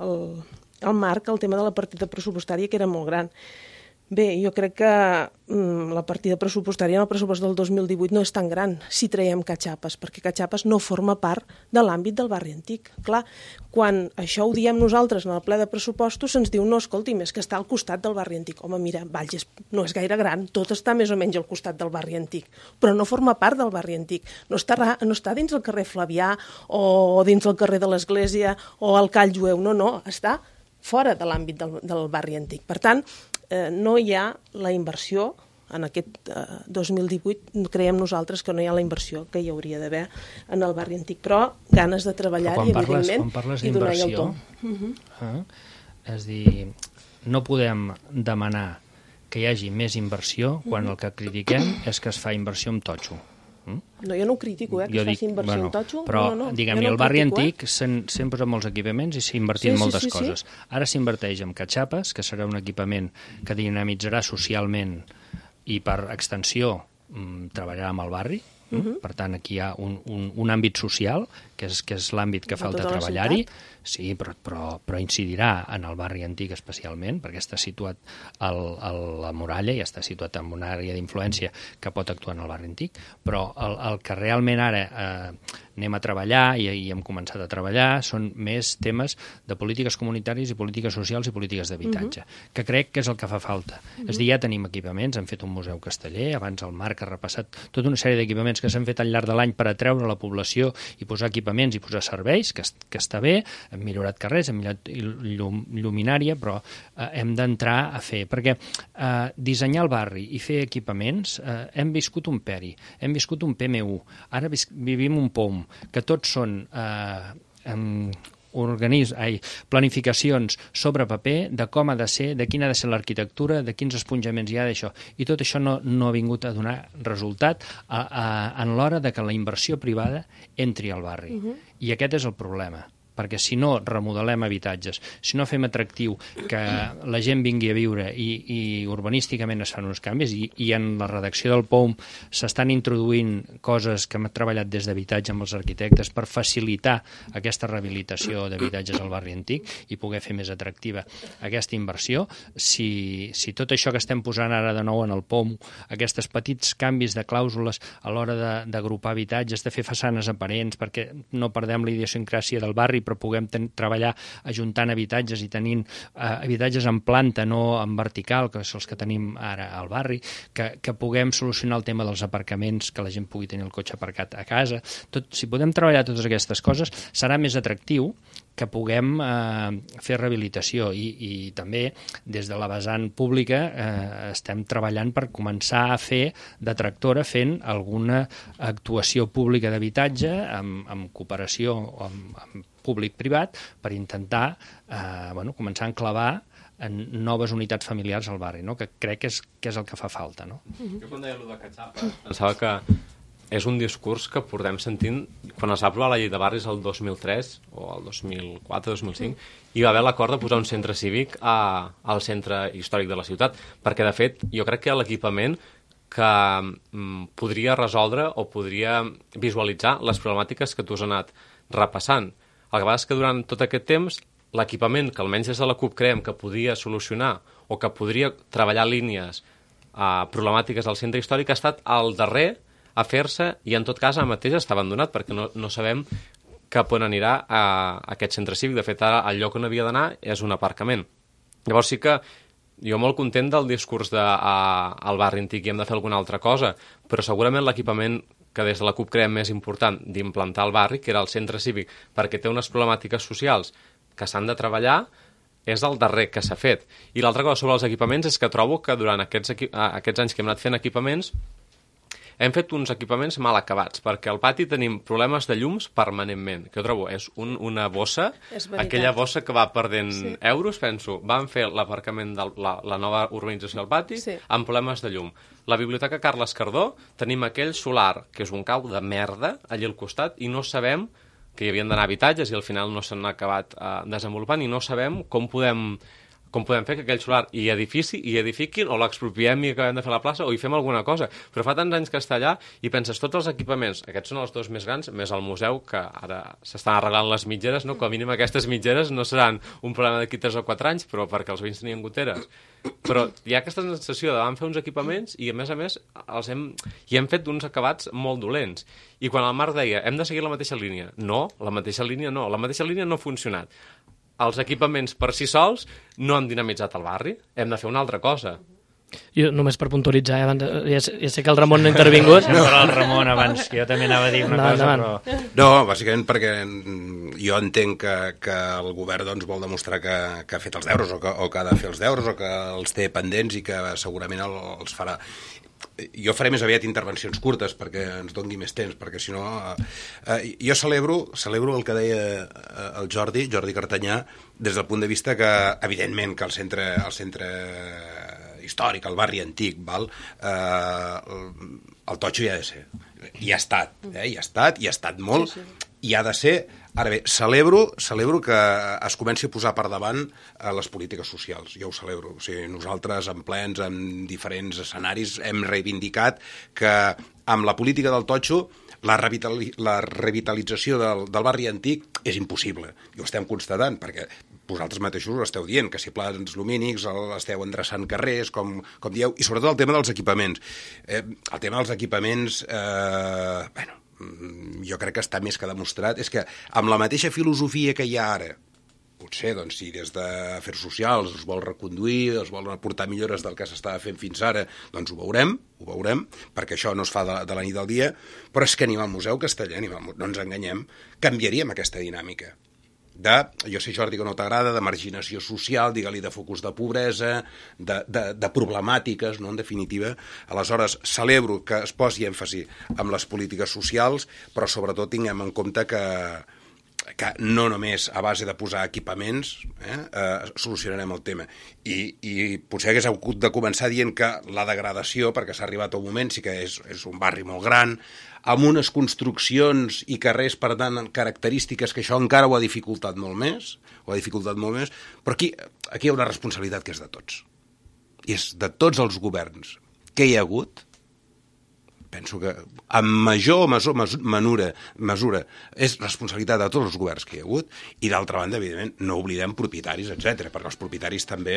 el Marc, el tema de la partida pressupostària, que era molt gran. Bé, jo crec que la partida pressupostària en el pressupost del 2018 no és tan gran si traiem Catxapes, perquè Catxapes no forma part de l'àmbit del barri antic. Clar, quan això ho diem nosaltres en el ple de pressupostos, se'ns diu, no, escolti'm, és que està al costat del barri antic. Home, mira, Valls no és gaire gran, tot està més o menys al costat del barri antic, però no forma part del barri antic. No està dins el carrer Flavià o dins el carrer de l'Església o al Call Jueu, no, està fora de l'àmbit del barri antic. Per tant, no hi ha la inversió en aquest 2018, creiem nosaltres que no hi ha la inversió que hi hauria d'haver en el barri antic, però ganes de treballar-hi, evidentment, i donar-hi el to. És dir, no podem demanar que hi hagi més inversió quan el que critiquem és que es fa inversió amb totxo. No, jo no ho critico, que es faci inversió en totxo. Però, diguem-ne, al barri antic s'han posat molts equipaments i s'ha invertit en moltes coses. Ara s'inverteix en catxapes, que serà un equipament que dinamitzarà socialment i per extensió treballarà amb el barri. Per tant, aquí hi ha un àmbit social, que és l'àmbit que falta treballar-hi, sí, però incidirà en el barri antic especialment, perquè està situat a la muralla i està situat en una àrea d'influència que pot actuar en el barri antic, però el que realment ara anem a treballar i hem començat a treballar són més temes de polítiques comunitàries i polítiques socials i polítiques d'habitatge, que crec que és el que fa falta. És a dir, ja tenim equipaments, hem fet un museu casteller, abans el Marc ha repassat tota una sèrie d'equipaments que s'han fet al llarg de l'any per atreure la població i posar equipaments i posar serveis, que està bé, hem millorat carrers, hem millorat lluminària, però hem d'entrar a fer, perquè dissenyar el barri i fer equipaments, hem viscut un PERI, hem viscut un PMU, ara vivim un POM, que tots són planificacions sobre paper de com ha de ser, de quina ha de ser l'arquitectura, de quins esponjaments hi ha d'això. I tot això no ha vingut a donar resultat en l'hora de que la inversió privada entri al barri. I aquest és el problema. Perquè si no remodelem habitatges, si no fem atractiu que la gent vingui a viure i urbanísticament es fan uns canvis, i en la redacció del POUM s'estan introduint coses que hem treballat des d'habitatge amb els arquitectes per facilitar aquesta rehabilitació d'habitatges al barri antic i poder fer més atractiva aquesta inversió. Si tot això que estem posant ara de nou en el POUM, aquests petits canvis de clàusules a l'hora d'agrupar habitatges, de fer façanes aparents perquè no perdem la idiosincràsia del barri, però puguem treballar ajuntant habitatges i tenint habitatges en planta, no en vertical, que són els que tenim ara al barri, que puguem solucionar el tema dels aparcaments, que la gent pugui tenir el cotxe aparcat a casa. Si podem treballar totes aquestes coses, serà més atractiu que puguem fer rehabilitació i també des de la vessant pública estem treballant per començar a fer de tractora fent alguna actuació pública d'habitatge amb cooperació o amb públic-privat per intentar començar a enclavar en noves unitats familiars al barri, no? Que crec que és el que fa falta. No? Jo quan deia allò de catxapa pensava que és un discurs que portem sentint quan es va aprovar la llei de barris el 2003 o el 2004-2005 hi va haver l'acord de posar un centre cívic al centre històric de la ciutat, perquè de fet jo crec que hi ha l'equipament que podria resoldre o podria visualitzar les problemàtiques que tu has anat repassant. El que passa és que durant tot aquest temps l'equipament que almenys des de la CUP creiem que podia solucionar o que podria treballar línies problemàtiques al centre històric ha estat el darrer a fer-se i en tot cas ara mateix està abandonat perquè no sabem cap on anirà aquest centre cívic. De fet, ara el lloc on havia d'anar és un aparcament. Llavors sí que jo molt content del discurs al barri antic i hem de fer alguna altra cosa, però segurament l'equipament que des de la CUP creiem més important d'implantar al barri, que era el centre cívic, perquè té unes problemàtiques socials que s'han de treballar, és el darrer que s'ha fet. I l'altra cosa sobre els equipaments és que trobo que durant aquests anys que hem anat fent equipaments hem fet uns equipaments mal acabats, perquè al pati tenim problemes de llums permanentment, que jo trobo és una bossa, aquella bossa que va perdent euros, penso, van fer l'aparcament de la nova urbanització al pati amb problemes de llum. La Biblioteca Carles Cardó tenim aquell solar, que és un cau de merda, allà al costat, i no sabem que hi havien d'anar habitatges i al final no s'han acabat desenvolupant i no sabem com podem fer que aquell solar hi edifiquin o l'expropiem i acabem de fer la plaça o hi fem alguna cosa. Però fa tants anys que està allà i penses, tots els equipaments, aquests són els dos més grans, més el museu, que ara s'estan arreglant les mitgeres, no? Com a mínim aquestes mitgeres no seran un problema d'aquí 3 o 4 anys, però perquè els veïns tenien goteres. Però hi ha aquesta sensació de vam fer uns equipaments i a més hem fet uns acabats molt dolents. I quan el Marc deia, hem de seguir la mateixa línia. No, la mateixa línia no ha funcionat. Els equipaments per si sols no han dinamitzat el barri, hem de fer una altra cosa. Jo només per puntualitzar, ja sé que el Ramon no ha intervingut. Però el Ramon abans, que jo també anava a dir una cosa, però... No, bàsicament perquè jo entenc que el govern doncs, vol demostrar que ha fet els deures o que ha de fer els deures o que els té pendents i que segurament els farà. Jo faré més aviat intervencions curtes perquè ens doni més temps, perquè si no... Jo celebro el que deia el Jordi Cartanyà, des del punt de vista que, evidentment, que el centre històric, el barri antic, val? El totxo hi ha de ser. Hi ha estat, hi ha estat molt, i ha de ser. Ara bé, celebro que es comenci a posar per davant les polítiques socials. Jo ho celebro. O sigui, nosaltres, en plens, en diferents escenaris, hem reivindicat que amb la política del totxo la revitalització del barri antic és impossible. I ho estem constatant, perquè vosaltres mateixos ho esteu dient, que si plans lumínics esteu endreçant carrers, com dieu, i sobretot el tema dels equipaments. El tema dels equipaments, jo crec que està més que demostrat, és que amb la mateixa filosofia que hi ha ara, potser, doncs, si des d'afers socials es vol reconduir, es volen aportar millores del que s'estava fent fins ara, doncs ho veurem, perquè això no es fa de la nit al dia, però és que ni al Museu Casteller, no ens enganyem, canviaríem aquesta dinàmica. Jo sé, Jordi, que no t'agrada, de marginació social, digue-li de focus de pobresa, de problemàtiques, no?, en definitiva. Aleshores, celebro que es posi èmfasi en les polítiques socials, però sobretot tinguem en compte que no només a base de posar equipaments solucionarem el tema. I potser hagués hagut de començar dient que la degradació, perquè s'ha arribat a un moment, sí que és un barri molt gran, amb unes construccions i carrers, per tant, característiques que això encara ho ha dificultat molt més, però aquí hi ha una responsabilitat que és de tots. I és de tots els governs que hi ha hagut. Penso que en major o mesura és responsabilitat de tots els governs que hi ha hagut, i d'altra banda, evidentment, no oblidem propietaris, etc, perquè els propietaris també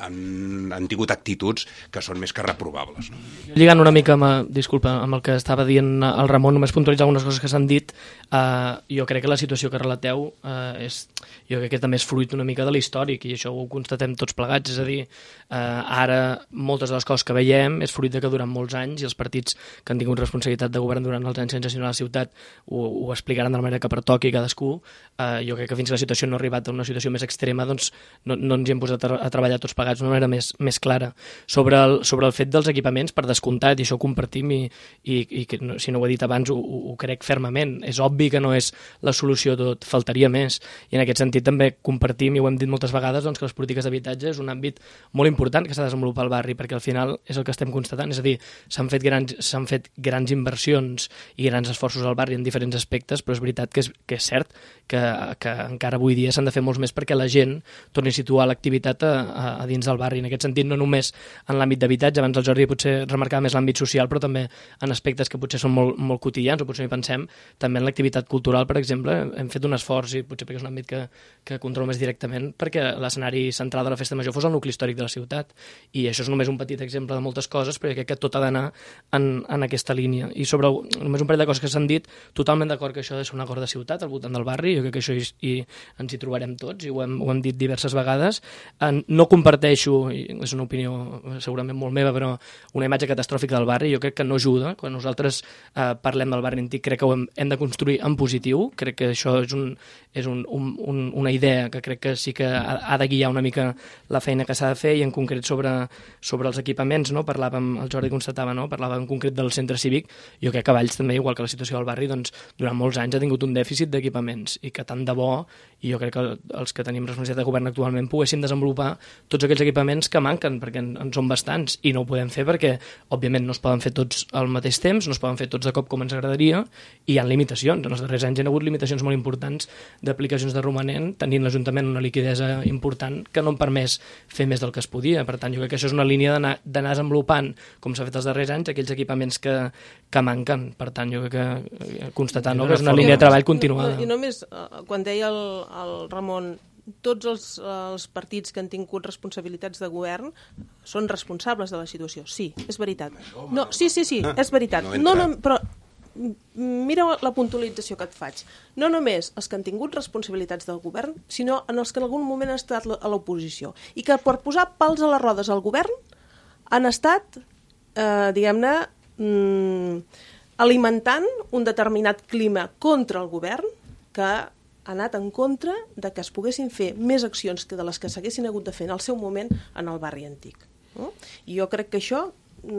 han tingut actituds que són més que reprovables. No? Lligant una mica amb el que estava dient el Ramon, només puntualitzar algunes coses que s'han dit. Jo crec que la situació que relateu jo crec que també és fruit una mica de l'històric, i això ho constatem tots plegats, és a dir, ara moltes de les coses que veiem és fruit de que durant molts anys, i els partits que han tingut responsabilitat de govern durant els anys sense gestionar la ciutat ho explicaran de la manera que pertoqui cadascú. Jo crec que fins que la situació no ha arribat a una situació més extrema, doncs no ens hi hem posat a treballar tots plegats d'una manera més clara. Sobre el fet dels equipaments, per descomptat, i això ho compartim, i si no ho he dit abans ho crec fermament, és obvi que no és la solució a tot, faltaria més, i en aquest sentit també compartim, i ho hem dit moltes vegades, doncs, que les polítiques d'habitatge és un àmbit molt important que s'ha de desenvolupar al barri, perquè al final és el que estem constatant, és a dir, s'han fet grans inversions i grans esforços al barri en diferents aspectes, però és veritat que és cert que encara avui dia s'han de fer molts més perquè la gent torni a situar l'activitat a dins del barri. En aquest sentit, no només en l'àmbit d'habitatge, abans el Jordi potser remarcava més l'àmbit social, però també en aspectes que potser són molt quotidians, o potser no hi pensem, també en l'activitat cultural, per exemple, hem fet un esforç, i potser perquè és un àmbit que controlo més directament, perquè l'escenari central de la Festa Major fos el nucli històric de la ciutat, i això és només un petit exemple de moltes coses, però crec que tot ha d'anar en aquesta línia. I sobre només un parell de coses que s'han dit, totalment d'acord que això ha de ser un acord de ciutat al voltant del barri, jo crec que això ens hi trobarem tots, i ho hem dit diverses vegades. No comparteixo, i és una opinió segurament molt meva, però una imatge catastròfica del barri jo crec que no ajuda. Quan nosaltres parlem del barri antic, crec que ho hem de construir en positiu, crec que això és una idea que crec que sí que ha de guiar una mica la feina que s'ha de fer, i en concret sobre els equipaments, no? Parlàvem, el Jordi constatava, no? Parlava en concret del centre cívic. Jo crec que Valls també, igual que la situació del barri, doncs, durant molts anys ha tingut un dèficit d'equipaments, i que tant de bo, i jo crec que els que tenim responsabilitat de govern actualment poguéssim desenvolupar tots aquells equipaments que manquen, perquè en són bastants, i no ho podem fer perquè, òbviament, no es poden fer tots al mateix temps, no es poden fer tots de cop com ens agradaria, i hi ha limitacions. En els darrers anys hi ha hagut limitacions molt importants d'aplicacions de romanent, tenint l'Ajuntament una liquidesa important que no em permès fer més del que es podia. Per tant, jo crec que això és una línia d'anar desenvolupant, com s'ha fet els darrers anys, aquells equipaments que manquen. Per tant, jo crec que constatar que és una línia de treball continuada. I només, quan deia el Ramon, tots els partits que han tingut responsabilitats de govern són responsables de la situació. Sí, és veritat. No, sí, és veritat. Però mira la puntualització que et faig. No només els que han tingut responsabilitats del govern, sinó en els que en algun moment han estat a l'oposició. I que per posar pals a les rodes al govern han estat, diguem-ne, alimentant un determinat clima contra el govern que ha anat en contra de que es poguessin fer més accions que de les que s'haguessin hagut de fer en el seu moment en el barri antic. No? I jo crec que això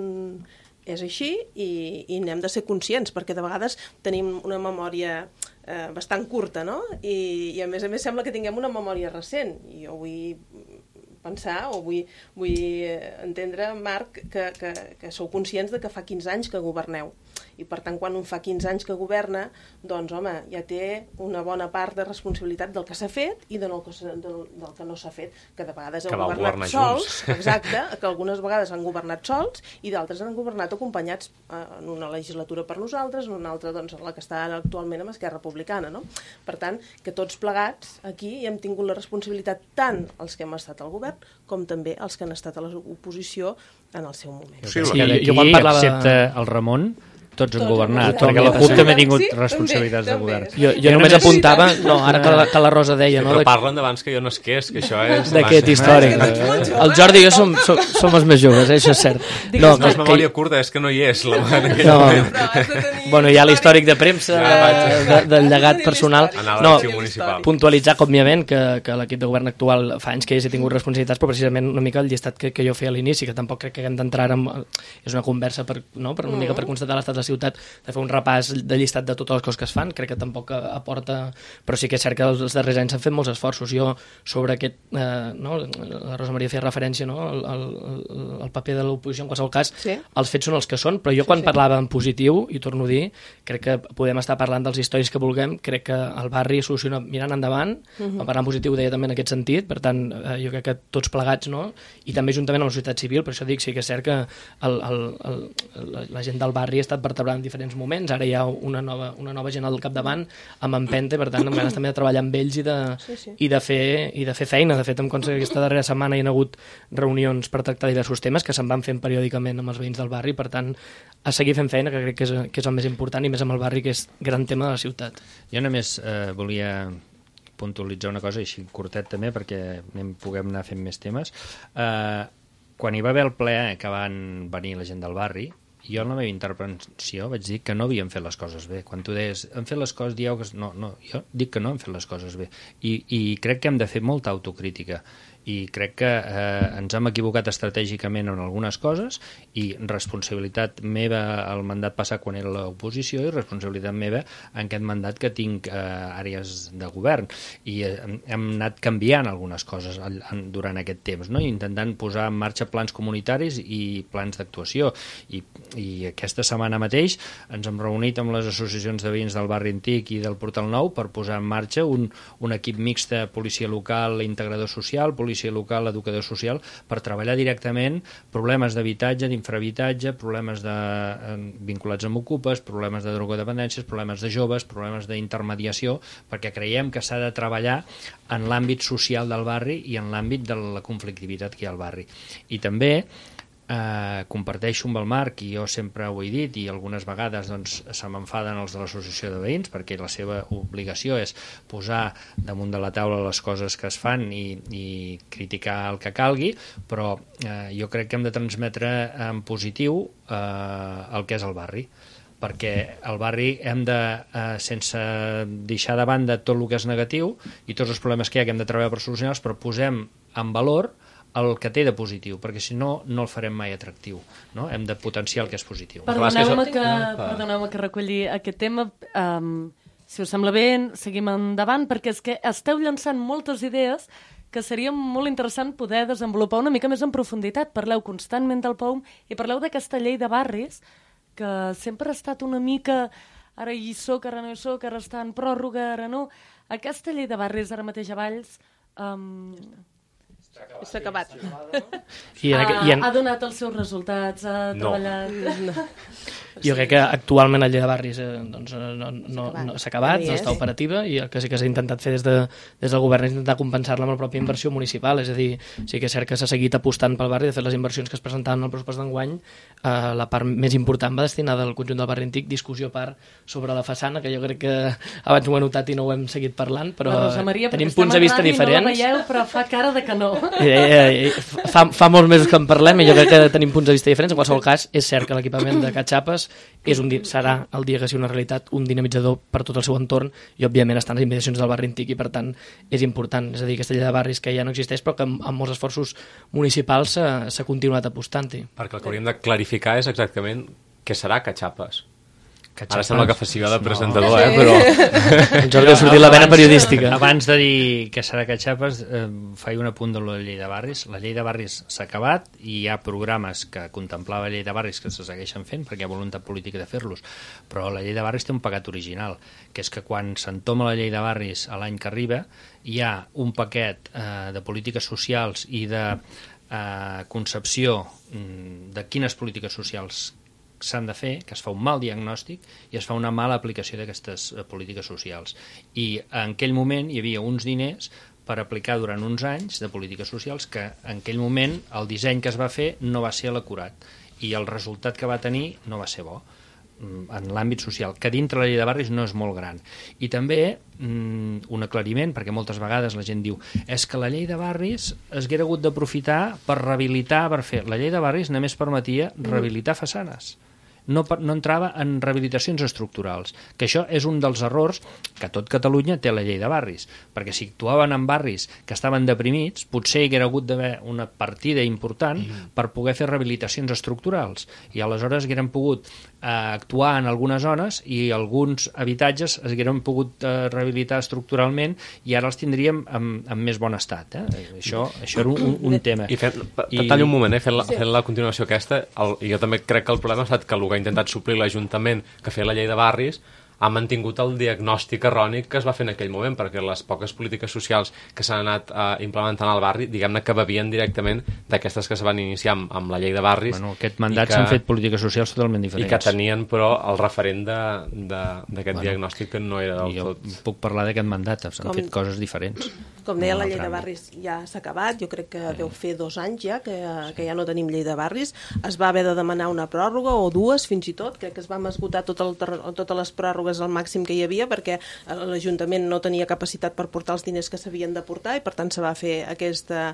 és així, i n'hem de ser conscients, perquè de vegades tenim una memòria bastant curta, no? I a més sembla que tinguem una memòria recent. I jo vull pensar o vull entendre, Marc, que sou conscients de que fa 15 anys que governeu. I, per tant, quan un fa 15 anys que governa, doncs, home, ja té una bona part de responsabilitat del que s'ha fet i del que no s'ha fet, que de vegades han governat sols, exacte, que algunes vegades han governat sols i d'altres han governat acompanyats en una legislatura per nosaltres, en una altra, doncs, la que està actualment amb Esquerra Republicana, no? Per tant, que tots plegats aquí hi hem tingut la responsabilitat tant els que hem estat al govern com també els que han estat a l'oposició en el seu moment. Sí, jo quan parlava... Excepte el Ramon, tots han governat, perquè la CUP també ha tingut responsabilitats de govern. Jo només apuntava, ara que la Rosa deia... Però parlen d'abans que jo no esqués, que això és... D'aquest històric. El Jordi i jo som els més joves, això és cert. No és memòria curta, és que no hi és la mà en aquell moment. Bueno, hi ha l'històric de premsa, del llegat personal. No, puntualitzar, òbviament, que l'equip de govern actual fa anys que ells ha tingut responsabilitats, però precisament una mica el llistat que jo feia a l'inici, que tampoc crec que haguem d'entrar en... És una conversa una mica per constatar l'estat de la ciutat, de fer un repàs de llistat de totes les coses que es fan, crec que tampoc aporta, però sí que és cert que els darrers anys s'han fet molts esforços. Jo sobre aquest, la Rosa Maria feia referència, al paper de l'oposició, en qualsevol cas, els fets són els que són, però jo quan parlava en positiu, i torno a dir, crec que podem estar parlant dels històrics que vulguem, crec que el barri soluciona mirant endavant, parlant en positiu deia també en aquest sentit, per tant, jo crec que tots plegats, i també juntament amb la societat civil, per això dic, sí que és cert que la gent del barri ha estat vertebrant en diferents moments, ara hi ha una nova gent al capdavant amb empenta, per tant amb ganes també de treballar amb ells i de fer feina. De fet, aquesta darrera setmana hi ha hagut reunions per tractar diversos temes que se'n van fent periòdicament amb els veïns del barri, per tant a seguir fent feina, que crec que és el més important, i més amb el barri, que és gran tema de la ciutat. Jo només volia puntualitzar una cosa, així curtet també, perquè puguem anar fent més temes. Quan hi va haver el ple que van venir la gent del barri, jo en la meva intervenció vaig dir que no havíem fet les coses bé. Quan tu deies, hem fet les coses, dieu que... No, jo dic que no hem fet les coses bé. I crec que hem de fer molta autocrítica. I crec que ens hem equivocat estratègicament en algunes coses, i responsabilitat meva al mandat passat quan era l'oposició i responsabilitat meva en aquest mandat que tinc àrees de govern, i hem anat canviant algunes coses durant aquest temps, intentant posar en marxa plans comunitaris i plans d'actuació, i aquesta setmana mateix ens hem reunit amb les associacions de veïns del barri antic i del Portal Nou per posar en marxa un equip mixt, policia local, integrador social, policia local, educador social, per treballar directament problemes d'habitatge, d'infrahabitatge, problemes vinculats amb ocupes, problemes de drogodependències, problemes de joves, problemes d'intermediació, perquè creiem que s'ha de treballar en l'àmbit social del barri i en l'àmbit de la conflictivitat que hi ha al barri. I també comparteixo amb el Marc, i jo sempre ho he dit, i algunes vegades se m'enfaden els de l'associació de veïns, perquè la seva obligació és posar damunt de la taula les coses que es fan i criticar el que calgui, però jo crec que hem de transmetre en positiu el que és el barri, perquè al barri hem de, sense deixar de banda tot el que és negatiu i tots els problemes que hi ha que hem de treballar per solucionar-los, però posem en valor el que té de positiu, perquè si no, no el farem mai atractiu, no? Hem de potenciar el que és positiu. Perdoneu-me que recolli aquest tema. Si us sembla bé, seguim endavant, perquè és que esteu llançant moltes idees que seria molt interessant poder desenvolupar una mica més en profunditat. Parleu constantment del POUM i parleu d'aquesta llei de barris, que sempre ha estat una mica... Ara hi soc, ara no hi soc, ara està en pròrroga, ara no. Aquesta llei de barris ara mateix a Valls... S'ha acabat. Ha donat els seus resultats, ha treballat... Jo crec que actualment la llei de barris no s'ha acabat, no està operativa, i el que sí que s'ha intentat fer des del govern és intentar compensar-la amb la pròpia inversió municipal, és a dir, sí que és cert que s'ha seguit apostant pel barri. De fet, les inversions que es presentaven al pressupost d'enguany, la part més important va destinada al conjunt del barri antic, discussió a part sobre la façana, que jo crec que abans ho he notat i no ho hem seguit parlant, però tenim punts de vista diferents. No la veieu, però fa cara de que no. Fa molts mesos que en parlem i jo crec que tenim punts de vista diferents. En qualsevol cas, és cert que l'equipament de Catxapes serà, el dia que sigui una realitat, un dinamitzador per tot el seu entorn, i òbviament estan les inversions del barri antic, i per tant és important. És a dir, aquesta llei de barris que ja no existeix, però que amb molts esforços municipals s'ha continuat apostant-hi. Perquè el que hauríem de clarificar és exactament què serà Catxapes. Ara sembla que faci de presentador, però... En Jordi ha sortit la vena periodística. Abans de dir que serà catxapes, faig un apunt de la llei de barris. La llei de barris s'ha acabat i hi ha programes que contemplava la llei de barris que se segueixen fent perquè hi ha voluntat política de fer-los, però la llei de barris té un pecat original, que és que quan s'entoma la llei de barris a l'any que arriba hi ha un paquet de polítiques socials i de concepció de quines polítiques socials s'han de fer, que es fa un mal diagnòstic i es fa una mala aplicació d'aquestes polítiques socials. I en aquell moment hi havia uns diners per aplicar durant uns anys de polítiques socials que en aquell moment el disseny que es va fer no va ser l'acurat i el resultat que va tenir no va ser bo en l'àmbit social, que dintre la llei de barris no és molt gran. I també un aclariment, perquè moltes vegades la gent diu és que la llei de barris s'haguera hagut d'aprofitar per rehabilitar, per fer. La llei de barris només permetia rehabilitar façanes. No entrava en rehabilitacions estructurals, que això és un dels errors que tot Catalunya té la llei de barris, perquè si actuaven en barris que estaven deprimits, potser hi haguera hagut d'haver una partida important per poder fer rehabilitacions estructurals, i aleshores hagueren pogut actuar en algunes zones i alguns habitatges es hagueren pogut rehabilitar estructuralment i ara els tindríem en més bon estat. Això era un tema. I tallo un moment, fent la continuació aquesta, jo també crec que el problema ha estat que el que ha intentat suplir l'Ajuntament que feia la llei de barris ha mantingut el diagnòstic erroni que es va fer en aquell moment, perquè les poques polítiques socials que s'han anat implementant al barri, diguem-ne que bevien directament d'aquestes que es van iniciar amb la llei de barris. Bueno, aquest mandat s'han fet polítiques socials totalment diferents. I que tenien, però, el referent d'aquest diagnòstic que no era del tot... Jo puc parlar d'aquest mandat, s'han fet coses diferents. Com deia, la llei de barris ja s'ha acabat, jo crec que deu fer 2 anys ja que ja no tenim llei de barris. Es va haver de demanar una pròrroga, o 2 fins i tot, crec que es vam esgotar totes les pròrrogues al màxim que hi havia perquè l'Ajuntament no tenia capacitat per portar els diners que s'havien de portar i per tant se va fer aquesta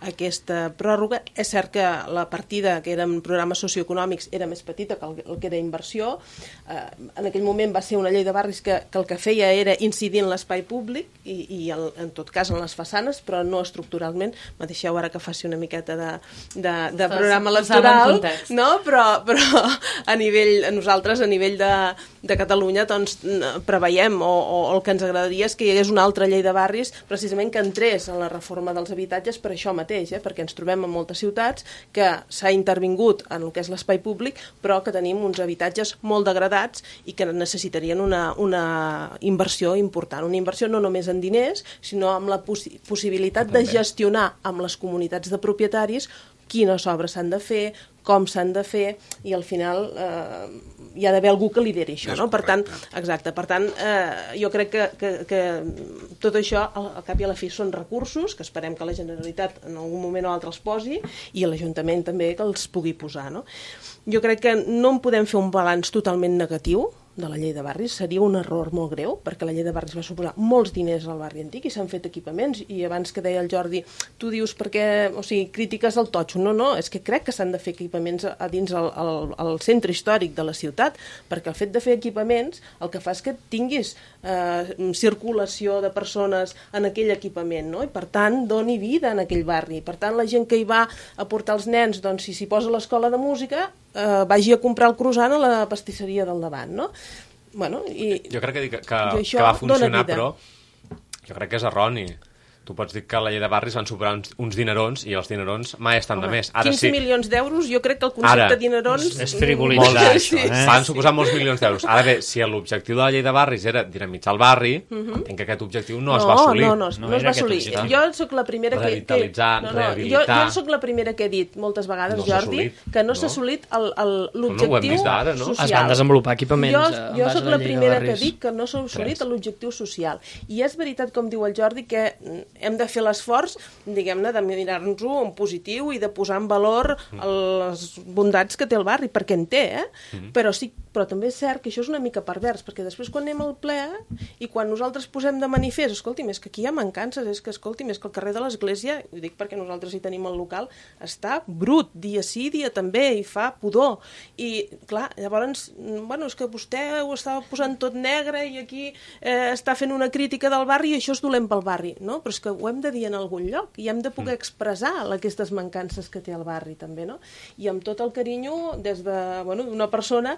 pròrroga. És cert que la partida que eren programes socioeconòmics era més petita que el que era inversió. En aquell moment va ser una llei de barris que el que feia era incidir en l'espai públic i en tot cas en les façanes, però no estructuralment. Me deixeu ara que faci una miqueta de programa electoral, no? Però nosaltres a nivell de Catalunya doncs preveiem o el que ens agradaria és que hi hagués una altra llei de barris precisament que entrés en la reforma dels habitatges per això mateix, perquè ens trobem en moltes ciutats que s'ha intervingut en el que és l'espai públic però que tenim uns habitatges molt degradats i que necessitarien una inversió important, una inversió no només en diners sinó amb la possibilitat de gestionar amb les comunitats de propietaris quines obres s'han de fer, com s'han de fer i al final hi ha d'haver algú que lideri això, no? Per tant, exacte, per tant jo crec que tot això al cap i a la fi són recursos que esperem que la Generalitat en algun moment o altre els posi i l'Ajuntament també que els pugui posar, no? Jo crec que no en podem fer un balanç totalment negatiu de la llei de barris, seria un error molt greu perquè la llei de barris va suposar molts diners al barri antic i s'han fet equipaments i abans que deia el Jordi, tu dius perquè, o sigui, crítiques al totxo, no, és que crec que s'han de fer equipaments a dins el centre històric de la ciutat, perquè el fet de fer equipaments el que fa és que tinguis circulació de persones en aquell equipament, no? I per tant doni vida en aquell barri, per tant la gent que hi va a portar els nens, doncs si s'hi posa l'escola de música vagi a comprar el croissant a la pastisseria del davant, no? Bueno, jo crec que va funcionar, però jo crec que és erroni. Tu pots dir que a la llei de barris van superar uns dinerons i els dinerons mai estan de més. Ara 15 milions d'euros, jo crec que el concepte de dinerons... És frivolitzar, això. Van suposar molts milions d'euros. Ara bé, si l'objectiu de la llei de barris era dinamitzar el barri, entenc que aquest objectiu no es va assolir. No es va assolir. Jo soc la primera que... Rehabilitar... Jo soc la primera que he dit moltes vegades, Jordi, que no s'ha assolit l'objectiu social. Es van desenvolupar equipaments jo soc la primera que dic que no s'ha assolit l'objectiu social. I és veritat, com diu el Jordi, que hem de fer l'esforç, diguem-ne, de mirar-nos-ho en positiu i de posar en valor les bondats que té el barri, perquè en té, però també és cert que això és una mica pervers, perquè després quan anem al ple i quan nosaltres posem de manifest, escolti'm, és que aquí hi ha mancances, és que el carrer de l'Església, ho dic perquè nosaltres hi tenim el local, està brut, dia sí, dia també, i fa pudor. I, clar, llavors, bueno, és que vostè ho estava posant tot negre i aquí està fent una crítica del barri i això és dolent pel barri, no? Però és que ho hem de dir en algun lloc i hem de poder expressar aquestes mancances que té el barri també, no? I amb tot el carinyo des d'una persona que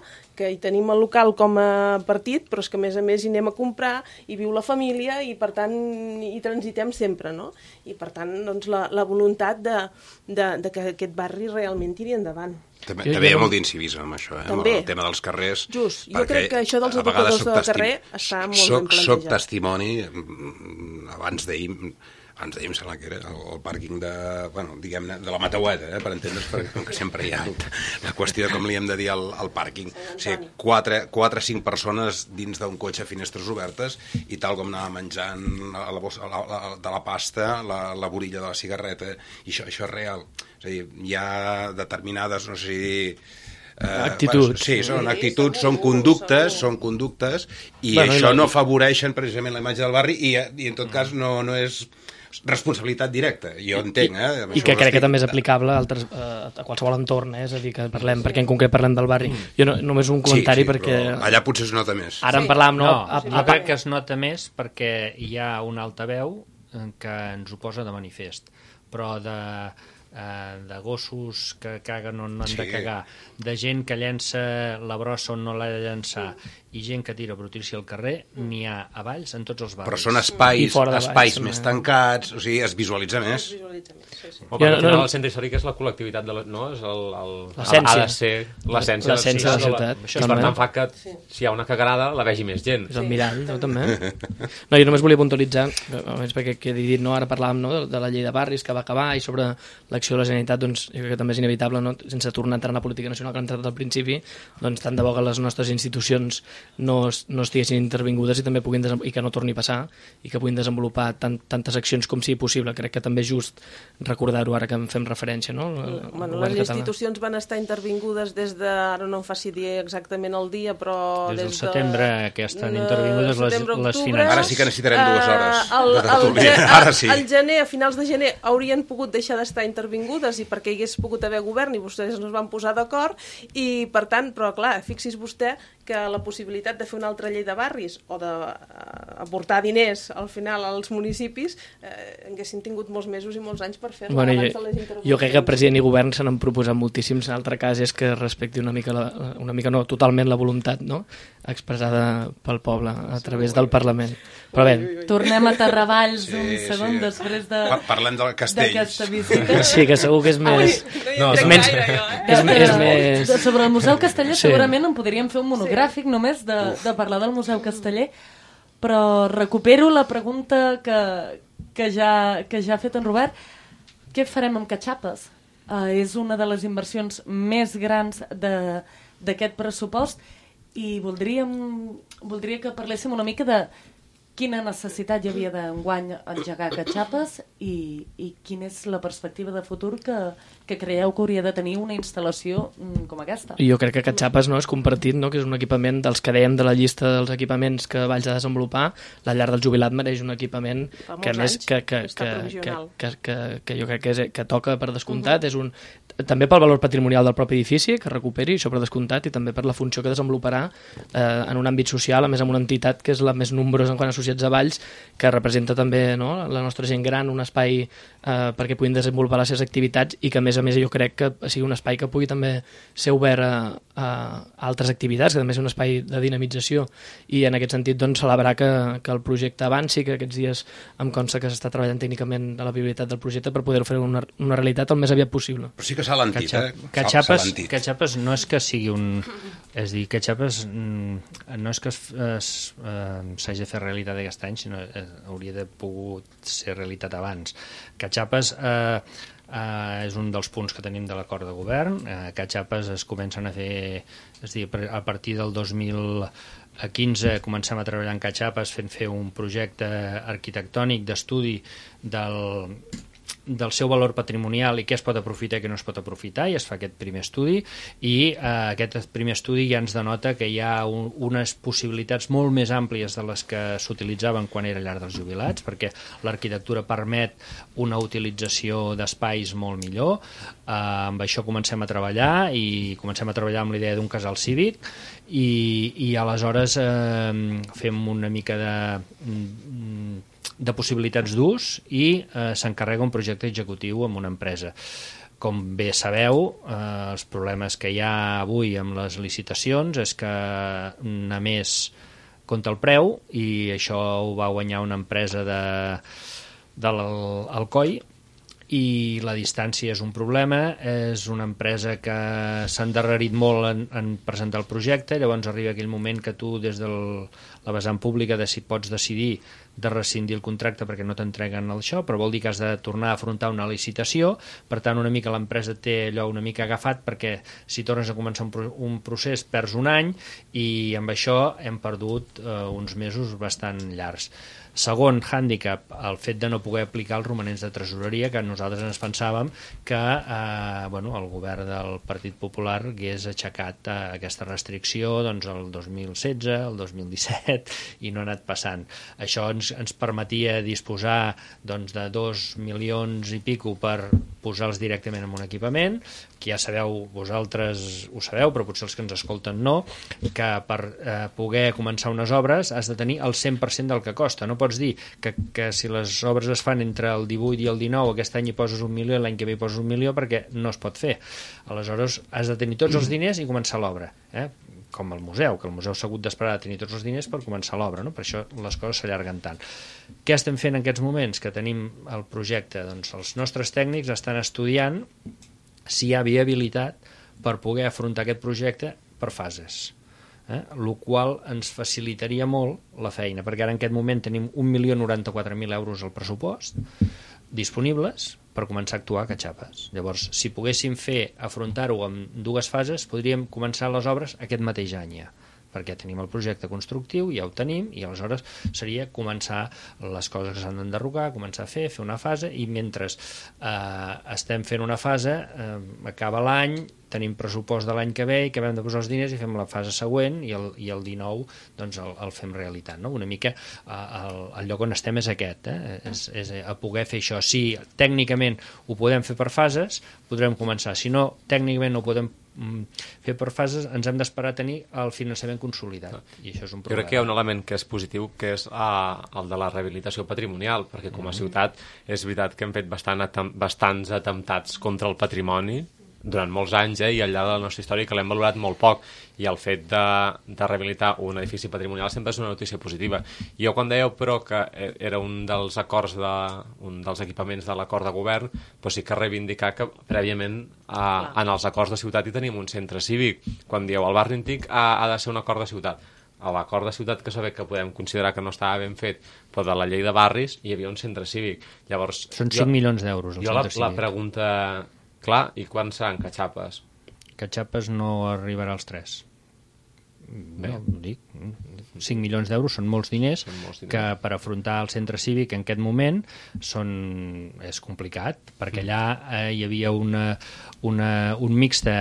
que hi tenim el local com a partit, però és que a més hi anem a comprar, hi viu la família i per tant hi transitem sempre, no? I per tant doncs, la voluntat de que aquest barri realment tiri endavant. També hi ha molt d'incivisme amb això, amb el tema dels carrers. Just, jo crec que això dels educadors de carrer està molt ben plantejat. Soc testimoni, abans d'ahir em sembla que era el pàrquing de la Mataueta, per entendre's, perquè sempre hi ha la qüestió de com li hem de dir al pàrquing. O sigui, 4 o 5 persones dins d'un cotxe a finestres obertes i tal com anava menjant de la pasta, la borilla de la cigarreta, i això és real. És a dir, hi ha determinades, no sé si dir... actituds. Sí, són actituds, són conductes, i això no afavoreixen precisament la imatge del barri i en tot cas no és responsabilitat directa, jo entenc. I que crec que també és aplicable a qualsevol entorn, és a dir, que parlem, perquè en concret parlem del barri. Jo només un comentari perquè... Allà potser es nota més. Ara en parlàvem, no? Jo crec que es nota més perquè hi ha un altaveu que ens ho posa de manifest, però de gossos que caguen on no han de cagar, de gent que llença la brossa on no l'ha de llençar i gent que tira brutícia al carrer, n'hi ha a Valls en tots els barris. Però són espais més tancats, o sigui, es visualitza més. O perquè al final el centre històric és la col·lectivitat, no? Ha de ser l'essència de la ciutat. I per tant fa que si hi ha una cagarada la vegi més gent. És el mirall, no, també. No, jo només volia puntualitzar, almenys perquè quedi dit, no? Ara parlàvem de la llei de barris que va acabar i sobre l'acció de la Generalitat, doncs jo crec que també és inevitable, no? Sense tornar a entrar en la política nacional que hem entrat al principi, doncs tant de bo que les nostres institucions no estiguessin intervingudes i també i que no torni a passar i que puguin desenvolupar tantes accions com sigui possible. Crec que també és just recordar-ho ara que en fem referència, no? Les institucions van estar intervingudes des de, ara no em faci dir exactament el dia, però des del setembre que estan intervingudes les finances. Ara sí que necessitarem 2 hores. Ara sí. Al gener, a finals de gener, haurien pogut deixar d'estar intervingudes i perquè hi hagués pogut haver govern i vostès no es van posar d'acord i per tant, però clar, fixi's vostè que la possibilitat de fer una altra llei de barris o d'aportar diners al final als municipis haguessin tingut molts mesos i molts anys per fer-la abans de les intervencions. Jo crec que president i govern se n'han proposat moltíssims. En altre cas és que respecti una mica no, totalment la voluntat, no?, expressada pel poble a través del Parlament. Però bé... Tornem a Terravalls un segon després de... Parlem de Castells. D'aquesta visita. Sí, que segur que és més... és més... Sobre el Museu Casteller segurament en podríem fer un monogràfic només de parlar del Museu Casteller, però recupero la pregunta que ja ha fet en Robert. Què farem amb Catxapes? És una de les inversions més grans d'aquest pressupost i voldria que parléssim una mica de quina necessitat hi havia d'enguany engegar Catxapes i quina és la perspectiva de futur que creieu que hauria de tenir una instal·lació com aquesta? Jo crec que Catxapes és compartit, no?, que és un equipament dels que dèiem de la llista dels equipaments que Valls ha de desenvolupar. La llar del jubilat mereix un equipament que més que jo crec que toca per descomptat. És també pel valor patrimonial del propi edifici, que recuperi, això per descomptat, i també per la funció que desenvoluparà en un àmbit social, a més amb una entitat que és la més nombrosa en quant a associats a Valls, que representa també, no?, la nostra gent gran, un espai perquè puguin desenvolupar les seves activitats i que a més jo crec que sigui un espai que pugui també ser obert a altres activitats, que també és un espai de dinamització, i en aquest sentit doncs celebrar que el projecte avanci, que aquests dies em consta que s'està treballant tècnicament a la viabilitat del projecte per poder-ho fer una realitat el més aviat possible. Però sí que s'ha lentit, Catxapes no és que sigui un... És a dir, Catxapes no és que s'hagi de fer realitat aquest any, sinó hauria de pogut ser realitat abans. Catxapes és un dels punts que tenim de l'acord de govern. Catxapes es comencen a fer, és a dir, a partir del 2015 comencem a treballar en Catxapes fent fer un projecte arquitectònic d'estudi del seu valor patrimonial i què es pot aprofitar i què no es pot aprofitar, i es fa aquest primer estudi, i aquest primer estudi ja ens denota que hi ha unes possibilitats molt més àmplies de les que s'utilitzaven quan era llar dels jubilats, perquè l'arquitectura permet una utilització d'espais molt millor. Amb això comencem a treballar, i comencem a treballar amb l'idea d'un casal cívic, i aleshores fem una mica de possibilitats d'ús i s'encarrega un projecte executiu amb una empresa. Com bé sabeu, els problemes que hi ha avui amb les licitacions és que només compta el preu, i això ho va guanyar una empresa de l'Alcoi, i la distància és un problema. És una empresa que s'ha endarrerit molt en presentar el projecte. Llavors arriba aquell moment que tu, des de la vessant pública, pots decidir de rescindir el contracte perquè no t'entreguen això, però vol dir que has de tornar a afrontar una licitació. Per tant, una mica l'empresa té allò una mica agafat, perquè si tornes a començar un procés perds un any, i amb això hem perdut uns mesos bastant llargs. Segon hàndicap, el fet de no poder aplicar els romanents de tresoreria, que nosaltres ens pensàvem que el govern del Partit Popular hagués aixecat aquesta restricció el 2016, el 2017, i no ha anat passant. Això ens permetia disposar de 2 milions i pico per posar-los directament en un equipament, que ja sabeu, vosaltres ho sabeu, però potser els que ens escolten no, que per poder començar unes obres has de tenir el 100% del que costa. No pots dir que si les obres es fan entre el 18 i el 19, aquest any hi poses 1 milió i l'any que ve hi poses 1 milió, perquè no es pot fer. Aleshores has de tenir tots els diners i començar l'obra, com el museu, que el museu s'ha hagut d'esperar a tenir tots els diners per començar l'obra, no? Per això les coses s'allarguen tant. Què estem fent en aquests moments que tenim el projecte? Doncs els nostres tècnics estan estudiant si hi ha viabilitat per poder afrontar aquest projecte per fases, el qual ens facilitaria molt la feina, perquè ara en aquest moment tenim 1.094.000 euros al pressupost disponibles per començar a actuar a catxapes. Llavors, si poguéssim afrontar-ho en 2 fases, podríem començar les obres aquest mateix any ja, perquè tenim el projecte constructiu, ja ho tenim, i aleshores seria començar les coses que s'han d'enderrocar, començar a fer una fase, i mentre estem fent una fase, acaba l'any, tenim pressupost de l'any que ve i que hem de posar els diners i fem la fase següent, i el 19 doncs el fem realitat, no? Una mica el lloc on estem és aquest, és a poder fer això. Si tècnicament ho podem fer per fases, podrem començar. Si no, tècnicament no ho podem fer per fases, ens hem d'esperar a tenir el finançament consolidat, i això és un problema. Jo crec que hi ha un element que és positiu, que és el de la rehabilitació patrimonial, perquè com a ciutat és veritat que hem fet bastants atemptats contra el patrimoni durant molts anys, i al llarg de la nostra història, que l'hem valorat molt poc, i el fet de rehabilitar un edifici patrimonial sempre és una notícia positiva. Jo, quan dèieu, però, que era un dels acords un dels equipaments de l'acord de govern, però sí que reivindicar que prèviament en els acords de ciutat hi tenim un centre cívic. Quan dieu el barri antic ha de ser un acord de ciutat, a l'acord de ciutat, que sabem que podem considerar que no estava ben fet, però de la llei de barris hi havia un centre cívic. Llavors, són 5 milions d'euros el centre cívic. La pregunta... Clar, i quan seran catxapes? Catxapes no arribarà als 3. Bé, ho dic. 5 milions d'euros són molts diners, que per afrontar el centre cívic en aquest moment és complicat, perquè allà hi havia un mixte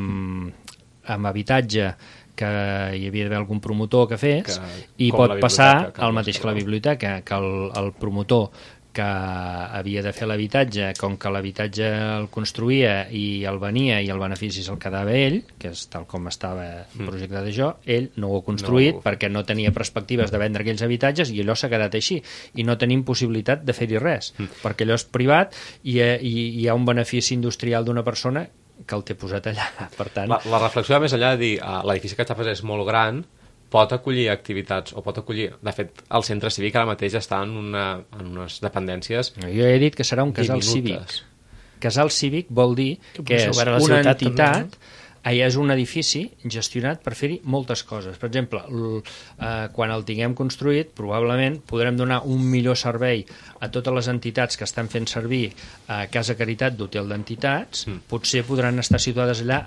amb habitatge, que hi havia d'haver algun promotor que fes, i pot passar el mateix que la biblioteca, que el promotor que havia de fer l'habitatge, com que l'habitatge el construïa i el venia i el benefici se'l quedava ell, que és tal com estava projectat això, ell no ho ha construït perquè no tenia perspectives de vendre aquells habitatges, i allò s'ha quedat així, i no tenim possibilitat de fer-hi res, perquè allò és privat i hi ha un benefici industrial d'una persona que el té posat allà. Per tant, la reflexió més enllà de dir l'edifici Catxapes és molt gran, pot acollir activitats, o pot acollir... De fet, el centre cívic ara mateix està en unes dependències diminudes. Jo he dit que serà un casal cívic. Casal cívic vol dir que és una entitat, és un edifici gestionat per fer-hi moltes coses. Per exemple, quan el tinguem construït, probablement podrem donar un millor servei a totes les entitats que estan fent servir Casa Caritat d'hotel d'entitats. Potser podran estar situades allà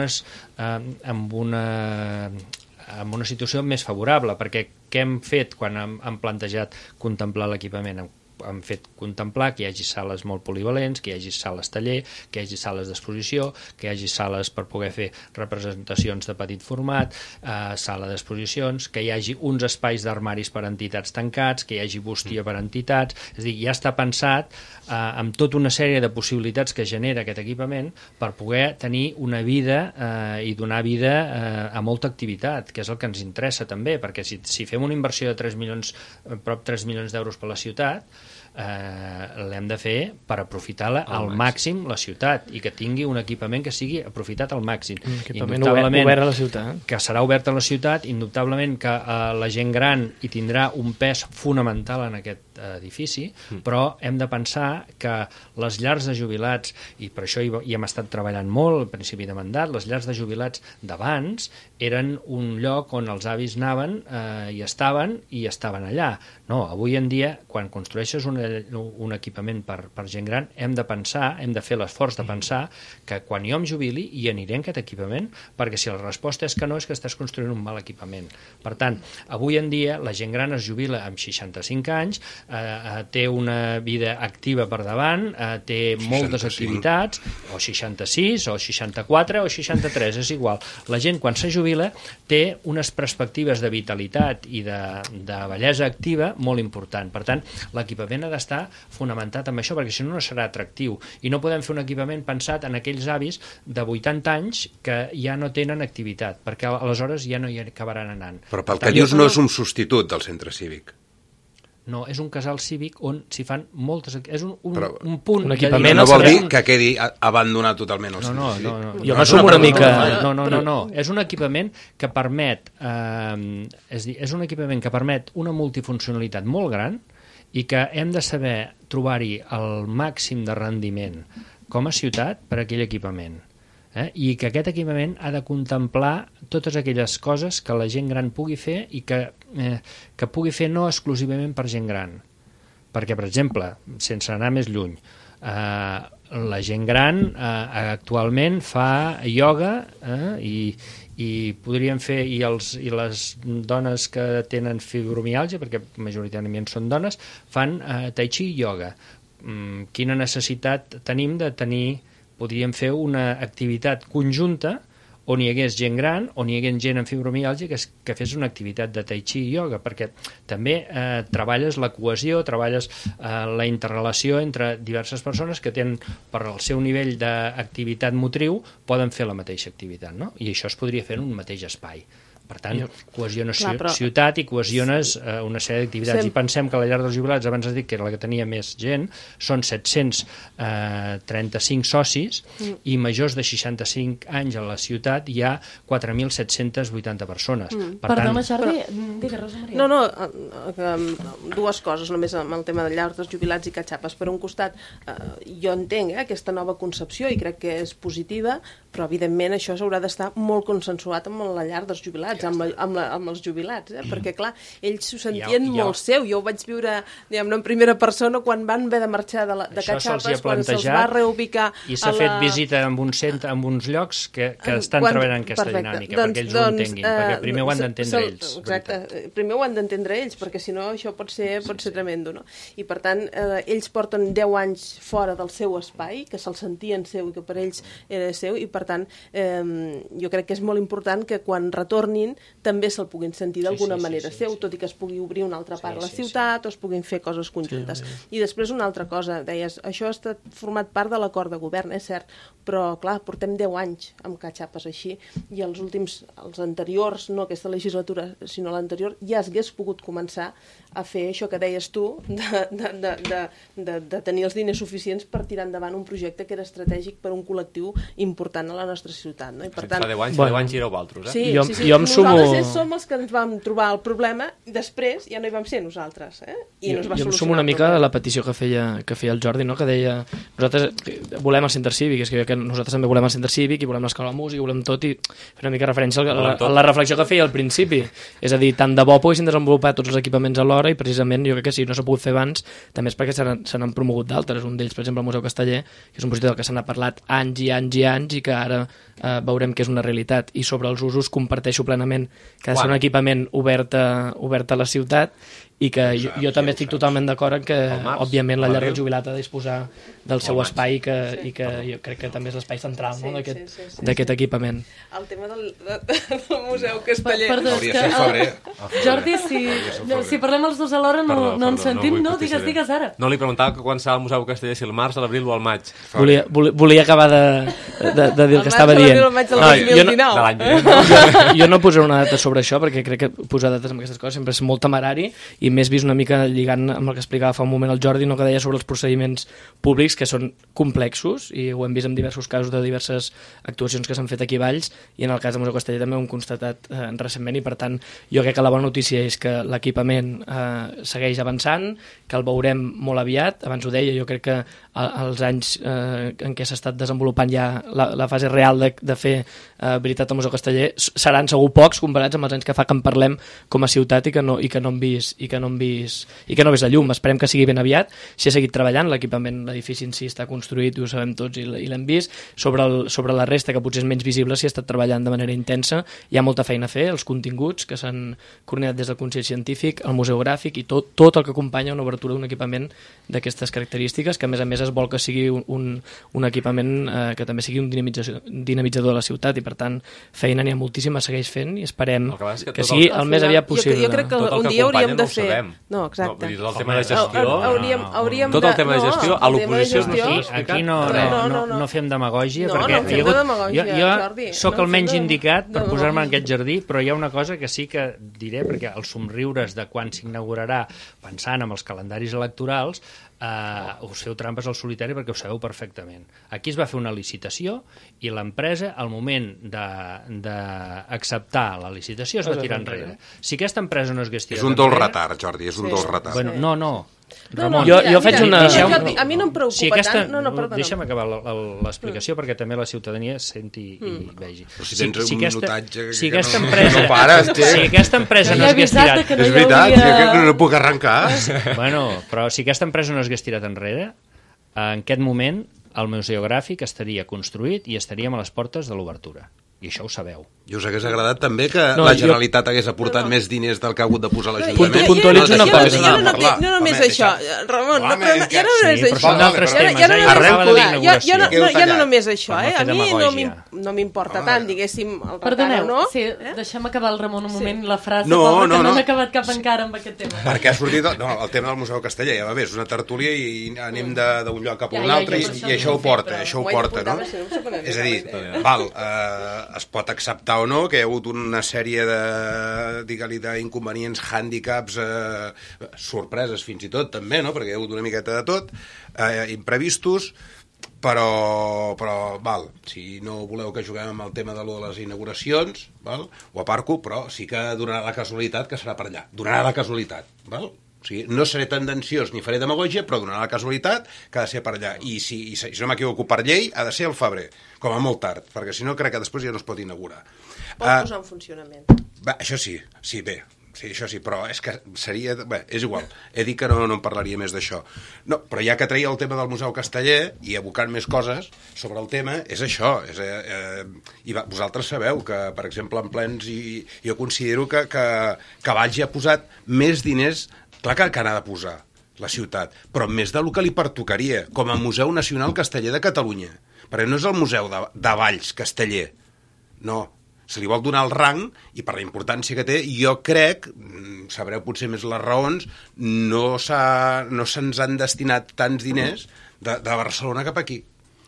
amb una situació més favorable, perquè què hem fet quan hem plantejat contemplar l'equipament? Hem fet contemplar que hi hagi sales molt polivalents, que hi hagi sales taller, que hi hagi sales d'exposició, que hi hagi sales per poder fer representacions de petit format, sala d'exposicions, que hi hagi uns espais d'armaris per a entitats tancats, que hi hagi bústia per a entitats. És a dir, ja està pensat amb tota una sèrie de possibilitats que genera aquest equipament per poder tenir una vida i donar vida a molta activitat, que és el que ens interessa també, perquè si fem una inversió de 3 milions, prop 3 milions d'euros per la ciutat, l'hem de fer per aprofitar al màxim la ciutat i que tingui un equipament que sigui aprofitat al màxim. Equipament obert a la ciutat. Que serà obert a la ciutat, indubtablement que la gent gran hi tindrà un pes fonamental en aquest edifici, però hem de pensar que les llars de jubilats, i per això hi hem estat treballant molt al principi de mandat, les llars de jubilats d'abans eren un lloc on els avis anaven i estaven allà. No, avui en dia, quan construeixes un equipament per gent gran, hem de fer l'esforç de pensar que quan jo em jubili hi aniré en aquest equipament, perquè si la resposta és que no, és que estàs construint un mal equipament. Per tant, avui en dia la gent gran es jubila amb 65 anys, té una vida activa per davant, té moltes activitats, o 66, o 64, o 63, és igual. La gent, quan se jubila, té unes perspectives de vitalitat i de bellesa activa molt important. Per tant, l'equipament ha d'estar fonamentat en això, perquè si no, no serà atractiu. I no podem fer un equipament pensat en aquells avis de 80 anys que ja no tenen activitat, perquè aleshores ja no hi acabaran anant. Però pel que dius no és un substitut del centre cívic. No, és un casal cívic on s'hi fan moltes... És un punt... Un equipament... No vol dir que quedi abandonat totalment el centre cívic. No. Jo m'assumo una mica... No. És un equipament que permet... és un equipament que permet una multifuncionalitat molt gran i que hem de saber trobar-hi el màxim de rendiment com a ciutat per a aquell equipament. I que aquest equipament ha de contemplar totes aquelles coses que la gent gran pugui fer i que pugui fer no exclusivament per gent gran. Perquè, per exemple, sense anar més lluny, la gent gran actualment fa ioga i podríem fer, i les dones que tenen fibromiàlgia, perquè majoritàriament són dones, fan tai chi i ioga. Quina necessitat tenim de tenir... Podríem fer una activitat conjunta on hi hagués gent gran, on hi hagués gent amb fibromiàlgia que fes una activitat de tai chi i ioga, perquè també treballes la cohesió, treballes la interrelació entre diverses persones que tenen, per al seu nivell d'activitat motriu, poden fer la mateixa activitat, no? I això es podria fer en un mateix espai. Per tant, cohesiones ciutat i cohesiones una sèrie d'activitats. I pensem que la llar dels jubilats, abans has dit que era la que tenia més gent, són 735 socis i majors de 65 anys a la ciutat hi ha 4.780 persones. Perdona, Jordi, digues, Rosa Maria. No, dues coses només amb el tema de llars dels jubilats i catxapes. Per un costat, jo entenc aquesta nova concepció i crec que és positiva, però evidentment això s'haurà d'estar molt consensuat amb la llar dels jubilats, amb els jubilats, perquè clar, ells s'ho sentien molt seu. Jo ho vaig viure, diguem-ne, en primera persona quan van haver de marxar de catxapes, quan se'ls va reubicar i s'ha fet visita en uns llocs que estan treballant aquesta dinàmica, perquè ells ho entenguin, perquè primer ho han d'entendre ells. Exacte, primer ho han d'entendre ells, perquè si no això pot ser tremendo, no? I per tant, ells porten 10 anys fora del seu espai, que se'l sentien seu i que per ells era seu, i per tant jo crec que és molt important que quan retornin també se'l puguin sentir d'alguna manera seu, tot i que es pugui obrir una altra part a la ciutat o es puguin fer coses conjuntes. I després una altra cosa, deies, això ha estat format part de l'acord de govern, és cert, però clar, portem 10 anys amb catxapes així i els anteriors, no aquesta legislatura, sinó l'anterior, ja s'hagués pogut començar a fer això que deies tu, de tenir els diners suficients per tirar endavant un projecte que era estratègic per un col·lectiu important a la nostra ciutat. No? I per tant, fa 10 anys hi éreu vosaltres, Sí, nosaltres som els que ens vam trobar el problema i després ja no hi vam ser nosaltres. I no es va jo em sumo una mica a la petició que feia el Jordi, no? Que deia nosaltres volem el centre cívic, és que nosaltres també volem el centre cívic i volem l'escola de música, volem tot, i fer una mica referència a la reflexió que feia al principi, és a dir, tant de bo poguessin desenvolupar tots els equipaments alhora, i precisament jo crec que si no s'ha pogut fer abans també és perquè se n'han promogut d'altres, un d'ells per exemple el Museu Casteller, que és un projecte del que se n'ha parlat anys i anys i anys i que ara veurem que és una realitat. I sobre els usos comparteixo plenament que ha de ser un equipament obert a la ciutat, i que jo també estic totalment d'acord en que, òbviament, la llar del jubilat ha de disposar del seu espai i que jo crec que també és l'espai central d'aquest equipament. El tema del Museu Casteller. Perdó, Jordi, si parlem els dos alhora no ens sentim, no? Digues ara. No, li preguntava que quan serà el Museu Casteller, si al març, a l'abril o al maig. Volia acabar de dir el que estava dient. Jo no posaré una data sobre això, perquè crec que posar dates amb aquestes coses sempre és molt temerari, i més vist una mica lligant amb el que explicava fa un moment el Jordi, no, que deia sobre els procediments públics, que són complexos, i ho hem vist en diversos casos de diverses actuacions que s'han fet aquí a Valls, i en el cas del Museu Casteller també ho hem constatat recentment, i per tant jo crec que la bona notícia és que l'equipament segueix avançant, que el veurem molt aviat. Abans ho deia, jo crec que els anys en què s'ha estat desenvolupant ja la fase real de fer veritat al Museu Casteller seran segur pocs comparats amb els anys que fa que en parlem com a ciutat i que no hem vist la llum. Esperem que sigui ben aviat. S'hi ha seguit treballant, l'equipament, l'edifici en si està construït, i ho sabem tots i l'hem vist. Sobre la resta, que potser és menys visible, s'hi ha estat treballant de manera intensa. Hi ha molta feina a fer, els continguts que s'han coordinat des del Consell Científic, el Museu Gràfic i tot el que acompanya una obertura d'un equipament d'aquestes característiques, que a més es vol que sigui un equipament que també sigui un dinamitzador de la ciutat, i per tant feina n'hi ha moltíssima, segueix fent, i esperem que sigui el més aviat possible. Jo crec que un dia hauríem de fer... No, exacte. El tema de gestió... Tot el tema de gestió, a l'oposició... Aquí no fem demagògia, perquè jo sóc el menys indicat per posar-me en aquest jardí, però hi ha una cosa que sí que diré, perquè els somriures de quan s'inaugurarà, pensant en els calendaris electorals, us feu trampes al solitari, perquè ho sabeu perfectament. Aquí es va fer una licitació i l'empresa, al moment d'acceptar la licitació, es va tirar enrere. Si aquesta empresa no es hagués tirat enrere... És un dolç retard, Jordi, és un dolç retard. Bueno, no. Ramon, jo faig una... A mi no em preocupa tant. Deixa'm acabar l'explicació perquè també la ciutadania senti i vegi. Però si tens un minutatge... Si aquesta empresa no hagués tirat... És veritat, que no puc arrencar. Bueno, però si aquesta empresa no hagués tirat enrere, en aquest moment el Museu Gràfic estaria construït i estaríem a les portes de l'obertura. I això ho sabeu. I us hagués agradat també que la Generalitat hagués aportat més diners del que ha hagut de posar l'Ajuntament? Puntualitzo una cosa. No només això, Ramon, ja no només això. Són altres temes, ja no només això, a mi no m'importa tant, diguéssim, el retard o no. Deixem acabar el Ramon un moment la frase, no hem acabat cap encara amb aquest tema. Perquè ha sortit el tema del Museu Casteller, ja va bé, és una tertúlia i anem d'un lloc cap a un altre i això ho porta, no? És a dir, es pot acceptar o no que hi ha hagut una sèrie d'inconvenients, hàndicaps, sorpreses fins i tot també, no? Perquè hi ha hagut una miqueta de tot, imprevistos, però si no voleu que juguem amb el tema de les inauguracions, ho aparco, però sí que donarà la casualitat que serà per allà. Donarà la casualitat, val? O sigui, no seré tendenciós ni faré demagògia, però donarà la casualitat que ha de ser per allà. I si no m'equivoco, per llei ha de ser al febrer, com a molt tard, perquè si no crec que després ja no es pot inaugurar. Pot posar en funcionament. Això sí, bé. Sí, això sí, però és que seria... Bé, és igual, he dit que no en parlaria més d'això. No, però ja que treia el tema del Museu Casteller i evocant més coses sobre el tema, és això. I vosaltres sabeu que, per exemple, en plens, jo considero que Valls ja ha posat més diners, clar que n'ha de posar la ciutat, però més del que li pertocaria, com a Museu Nacional Casteller de Catalunya. Perquè no és el Museu de Valls Casteller, no. Se li vol donar el rang, i per la importància que té, jo crec, sabreu potser més les raons, no se'ns han destinat tants diners de Barcelona cap aquí.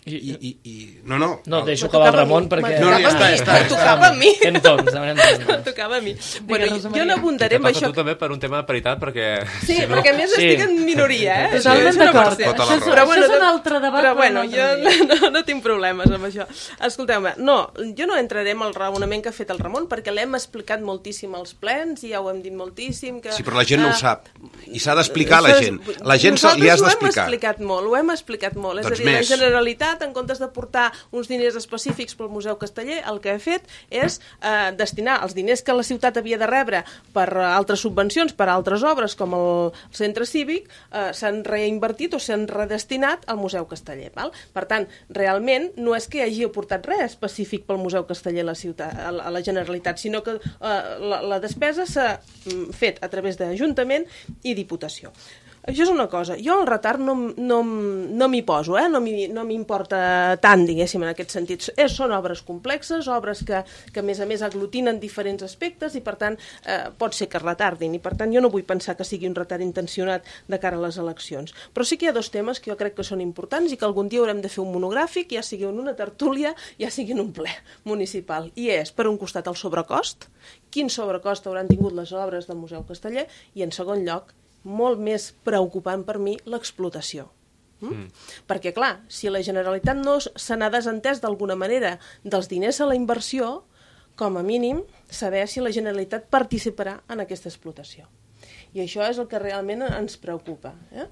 No, deixo acabar el Ramon perquè... No, ja està. Tocava a mi. Tocava a mi. Bueno, jo no abundaré amb això. Tu també per un tema de paritat, perquè... Sí, perquè a més estic en minoria, Totalment d'acord. Això és un altre debat. Però bueno, jo no tinc problemes amb això. Escolteu-me, jo no entraré en el raonament que ha fet el Ramon, perquè l'hem explicat moltíssim als plens, i ja ho hem dit moltíssim. Sí, però la gent no ho sap. I s'ha d'explicar a la gent. La gent li has d'explicar. Ho hem explicat molt. És a dir, la Generalitat, en comptes de portar uns diners específics pel Museu Casteller, el que ha fet és destinar els diners que la ciutat havia de rebre per altres subvencions, per altres obres, com el centre cívic, s'han reinvertit o s'han redestinat al Museu Casteller. Per tant, realment, no és que hagi aportat res específic pel Museu Casteller a la Generalitat, sinó que la despesa s'ha fet a través d'Ajuntament i Diputació. Això és una cosa. Jo el retard no m'hi poso, no m'importa tant, diguéssim, en aquest sentit. Són obres complexes, obres que a més aglutinen diferents aspectes i, per tant, pot ser que es retardin. I, per tant, jo no vull pensar que sigui un retard intencionat de cara a les eleccions. Però sí que hi ha dos temes que jo crec que són importants i que algun dia haurem de fer un monogràfic, ja sigui en una tertúlia, ja sigui en un ple municipal. I és, per un costat, el sobrecost, quin sobrecost hauran tingut les obres del Museu Casteller, i, en segon lloc, molt més preocupant per mi, l'explotació. Perquè, clar, si la Generalitat no se n'ha desentès d'alguna manera dels diners a la inversió, com a mínim, saber si la Generalitat participarà en aquesta explotació. I això és el que realment ens preocupa.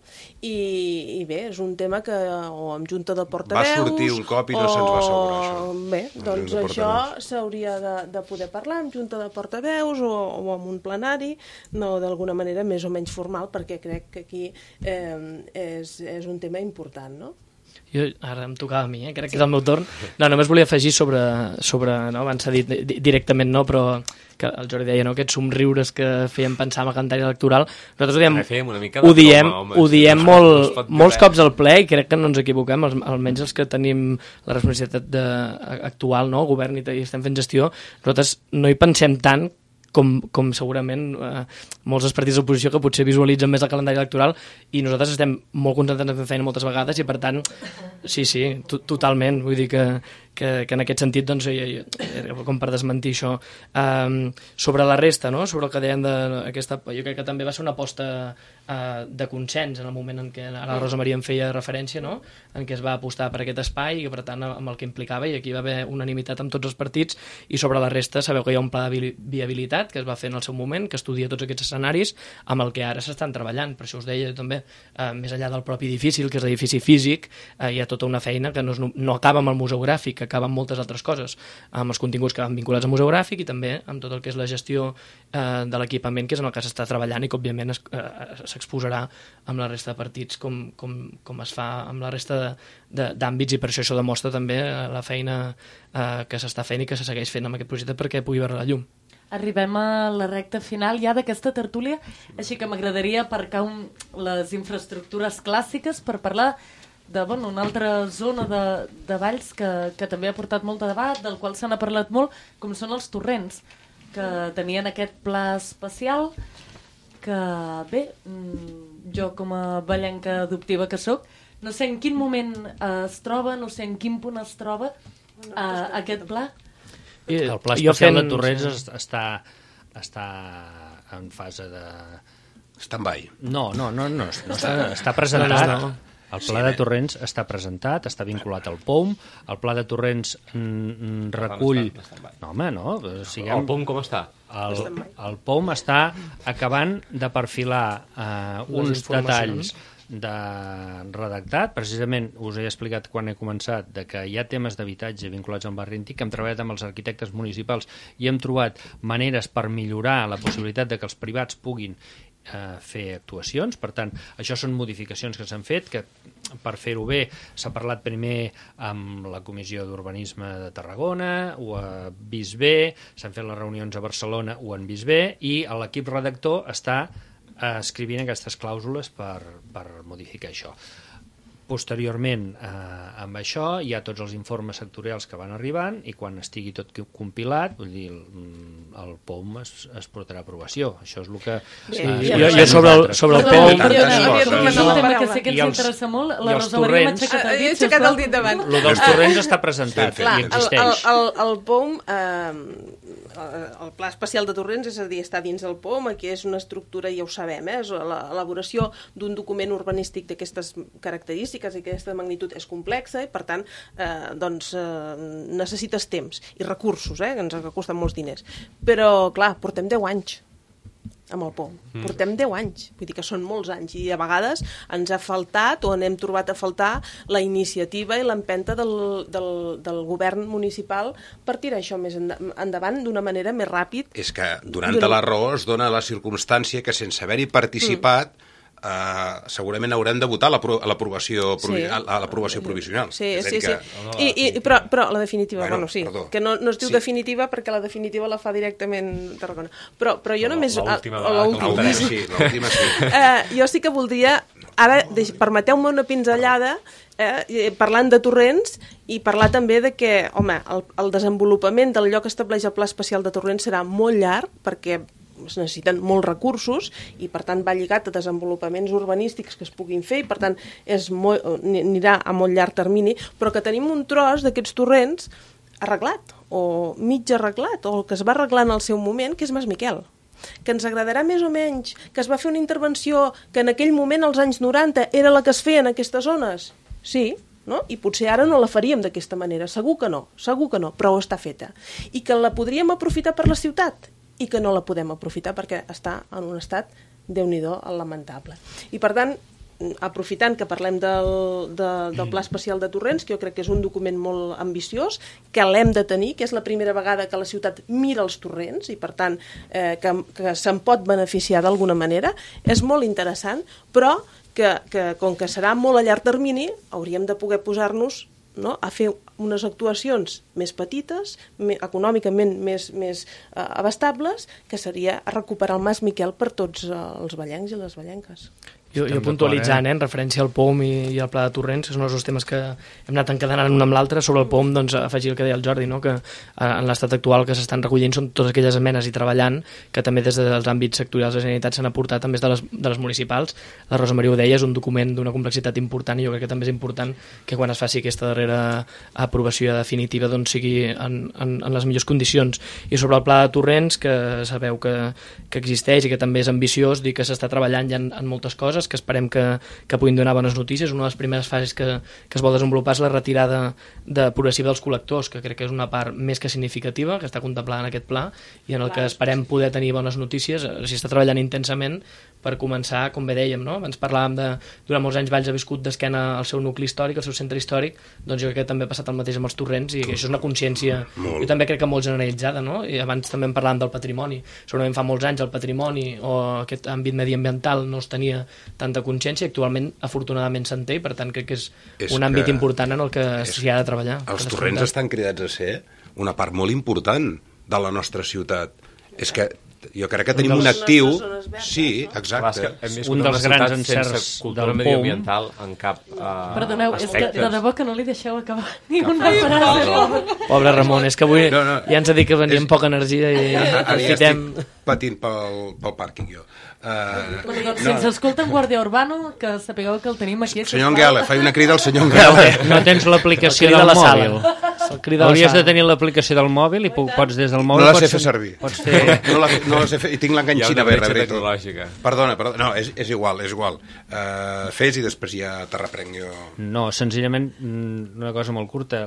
I bé, és un tema que o amb Junta de Portaveus... Va sortir un cop i no se'ns va assegurar, això. Bé, doncs això s'hauria de poder parlar amb Junta de Portaveus o amb un plenari, no d'alguna manera més o menys formal, perquè crec que aquí és un tema important, no? Jo, ara em tocava a mi, crec que és el meu torn. No, només volia afegir sobre no, abans s'ha dit directament no, però que el Jordi deia, no, aquests somriures que feien pensar en el calendari electoral. Nosaltres ho diem molts cops al ple i crec que no ens equivoquem, almenys els que tenim la responsabilitat actual, no, govern i estem fent gestió, nosaltres no hi pensem tant com segurament molts dels partits d'oposició que potser visualitzen més el calendari electoral i nosaltres estem molt concentrats en fer feina moltes vegades i per tant, sí, totalment, vull dir que en aquest sentit, doncs, com per desmentir això. Sobre la resta, no? Sobre el que dèiem d'aquesta... Jo crec que també va ser una aposta de consens en el moment en què ara la Rosa Maria en feia referència, no? En què es va apostar per aquest espai i, per tant, amb el que implicava, i aquí va haver unanimitat amb tots els partits, i sobre la resta sabeu que hi ha un pla de viabilitat que es va fer en el seu moment, que estudia tots aquests escenaris amb el que ara s'estan treballant. Per això us deia també, més enllà del propi edifici, el que és l'edifici físic, hi ha tota una feina que no acaba amb el museogràfic, que acaba amb moltes altres coses, amb els continguts que van vinculats al museogràfic i també amb tot el que és la gestió de l'equipament, que és en el que s'està treballant i que òbviament s'exposarà amb la resta de partits com es fa amb la resta d'àmbits, i per això demostra també la feina que s'està fent i que se segueix fent amb aquest projecte perquè pugui veure la llum. Arribem a la recta final ja d'aquesta tertúlia, així que m'agradaria aparcar les infraestructures clàssiques per parlar una altra zona de Valls que també ha portat molt de debat, del qual se n'ha parlat molt, com són els torrents, que tenien aquest pla especial que, bé, jo com a vallenca adoptiva que sóc, no sé en quin moment es troba, no sé en quin punt es troba aquest pla. El pla especial de Torrents està en fase de... Stand-by. No, està presentat. El pla de Torrents està presentat, està vinculat al POUM, el pla de Torrents recull... No, home, no. El POUM com està? El POUM està acabant de perfilar uns detalls de redactat. Precisament us he explicat quan he començat que hi ha temes d'habitatge vinculats al barri antic, hem treballat amb els arquitectes municipals i hem trobat maneres per millorar la possibilitat de que els privats puguin fer actuacions. Per tant, això són modificacions que s'han fet, que per fer-ho bé s'ha parlat primer amb la Comissió d'Urbanisme de Tarragona, ho ha vist bé, s'han fet les reunions a Barcelona, ho han vist bé, i l'equip redactor està escrivint aquestes clàusules per modificar això. Posteriorment, amb això, hi ha tots els informes sectorials que van arribant i quan estigui tot compilat, vull dir, el POUM es portarà a aprovació. Això és el que... Jo sobre el POUM... És un tema que sé que ens interessa molt. La Rosa Maria m'ha aixecat el dit davant. El dels torrents està presentat i existeix. El POUM, el Pla Especial de Torrents, és a dir, està dins del POUM, aquí és una estructura, ja ho sabem, és l'elaboració d'un document urbanístic d'aquestes característiques i aquesta magnitud és complexa i, per tant, necessites temps i recursos, que ens costen molts diners. Però, clar, portem 10 anys amb el POUM. Portem 10 anys. Vull dir que són molts anys i a vegades ens ha faltat o n'hem trobat a faltar la iniciativa i l'empenta del govern municipal per tirar això més endavant d'una manera més ràpid. És que, donant-te la raó, es dona la circumstància que sense haver-hi participat segurament haurem de votar a l'aprovació provisional. Sí. Però la definitiva, sí, que no es diu definitiva perquè la definitiva la fa directament Tarragona. Però jo només... L'última, sí. Jo sí que voldria, ara, permeteu-me una pinzellada, parlant de torrents i parlar també de que, home, el desenvolupament del lloc que estableix el Pla Especial de Torrents serà molt llarg perquè es necessiten molts recursos i per tant va lligat a desenvolupaments urbanístics que es puguin fer i per tant anirà a molt llarg termini, però que tenim un tros d'aquests torrents arreglat o mig arreglat o el que es va arreglar en el seu moment, que és Mas Miquel, que ens agradarà més o menys, que es va fer una intervenció que en aquell moment, als anys 90, era la que es feia en aquestes zones. Sí, no? I potser ara no la faríem d'aquesta manera, segur que no, però està feta. I que la podríem aprofitar per la ciutat i que no la podem aprofitar perquè està en un estat, Déu-n'hi-do, lamentable. I per tant, aprofitant que parlem del Pla Especial de Torrents, que jo crec que és un document molt ambiciós, que l'hem de tenir, que és la primera vegada que la ciutat mira els torrents i per tant que se'n pot beneficiar d'alguna manera, és molt interessant, però que com que serà molt a llarg termini, hauríem de poder posar-nos a fer unes actuacions més petites, econòmicament més abastables, que seria recuperar el Mas Miquel per tots els vallencs i les vallenques. Jo puntualitzant, en referència al POM i al Pla de Torrents, que són els dos temes que hem anat encadenant un amb l'altre. Sobre el POM, doncs, afegir el que deia el Jordi, no? Que en l'estat actual que s'estan recollint són totes aquelles esmenes i treballant que també des dels àmbits sectorials de la Generalitat s'han aportat també de les municipals. La Rosa Maria ho deia, és un document d'una complexitat important i jo crec que també és important que quan es faci aquesta darrera aprovació definitiva doncs sigui en les millors condicions. I sobre el Pla de Torrents, que sabeu que existeix i que també és ambiciós, dir que s'està treballant ja en moltes coses, que esperem que puguin donar bones notícies. Una de les primeres fases que es vol desenvolupar és la retirada progressiva dels col·lectors, que crec que és una part més que significativa, que està contemplada en aquest pla, i en el que esperem poder tenir bones notícies. S'hi està treballant intensament per començar, com bé dèiem, no? Abans parlàvem de, durant molts anys Valls ha viscut d'esquena al seu nucli històric, al seu centre històric, doncs jo crec que també ha passat el mateix amb els torrents i això és una consciència, jo també crec que molt generalitzada, no? I abans també en parlàvem del patrimoni, segurament fa molts anys el patrimoni o aquest àmbit mediambiental no es tenia tanta consciència, actualment afortunadament se'n té i per tant crec que és un àmbit important en el que s'hi ha de treballar. Els torrents estan cridats a ser una part molt important de la nostra ciutat. És que jo crec que tenim un actiu... Sí, exacte. Un dels grans encerts cultura mediambiental en cap Perdoneu, és que de debò que no li deixeu acabar ni una frase. Pobre Ramon, és que avui ja ens ha dit que veníem poca energia i aprofitem... Estic patint pel pàrquing, jo. Si ens escolta en Guàrdia Urbano, que sapigueu que el tenim aquí. Senyor Anguela, faig una crida al senyor Anguela. No tens l'aplicació del mòbil. Hauries de tenir l'aplicació del mòbil i pots des del mòbil... No la sé fer servir. No la sé fer, i tinc l'enganxina verda. Tecnològica. Perdona, no, és igual. Fes i després ja te reprenc jo. No, senzillament, una cosa molt curta,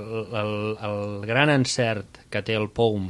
el gran encert que té el POUM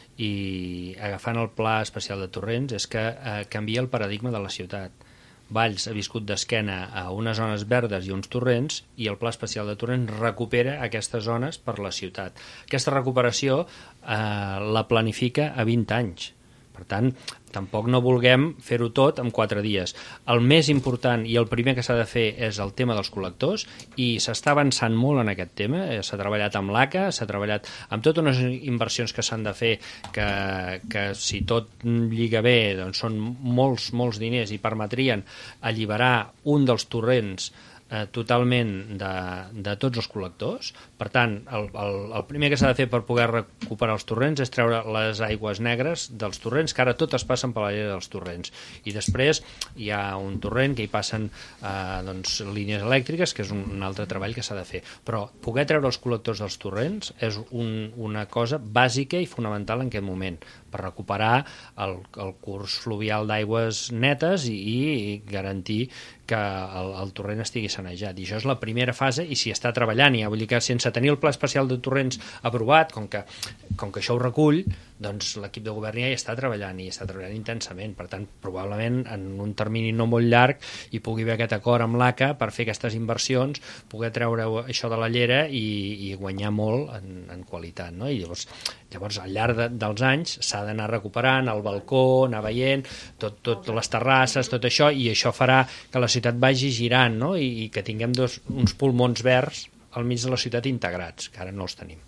i agafant el Pla Especial de Torrents és que canvia el paradigma de la ciutat. Valls ha viscut d'esquena a unes zones verdes i uns torrents i el Pla Especial de Torrents recupera aquestes zones per la ciutat. Aquesta recuperació la planifica a 20 anys. Per tant, tampoc no vulguem fer-ho tot en 4 dies. El més important i el primer que s'ha de fer és el tema dels col·lectors i s'està avançant molt en aquest tema. S'ha treballat amb l'ACA, s'ha treballat amb totes unes inversions que s'han de fer que si tot lliga bé doncs són molts diners i permetrien alliberar un dels torrents totalment de tots els col·lectors. Per tant, el primer que s'ha de fer per poder recuperar els torrents és treure les aigües negres dels torrents, que ara totes passen per la llera dels torrents. I després hi ha un torrent que hi passen línies elèctriques, que és un altre treball que s'ha de fer. Però poder treure els col·lectors dels torrents és una cosa bàsica i fonamental en aquest moment, per recuperar el curs fluvial d'aigües netes i garantir que el torrent estigui sanejat. I això és la primera fase i s'hi està treballant. Ja vull dir que sense tenir el Pla Especial de Torrents aprovat, com que com que això ho recull, doncs l'equip de govern ja hi està treballant i està treballant intensament. Per tant, probablement en un termini no molt llarg hi pugui haver aquest acord amb l'ACA per fer aquestes inversions, poder treure això de la llera i guanyar molt en qualitat, no? I llavors al llarg dels anys s'ha d'anar recuperant el balcó, anar veient tot les terrasses, tot això, i això farà que la ciutat vagi girant, no? I que tinguem uns pulmons verds al mig de la ciutat integrats, que ara no els tenim.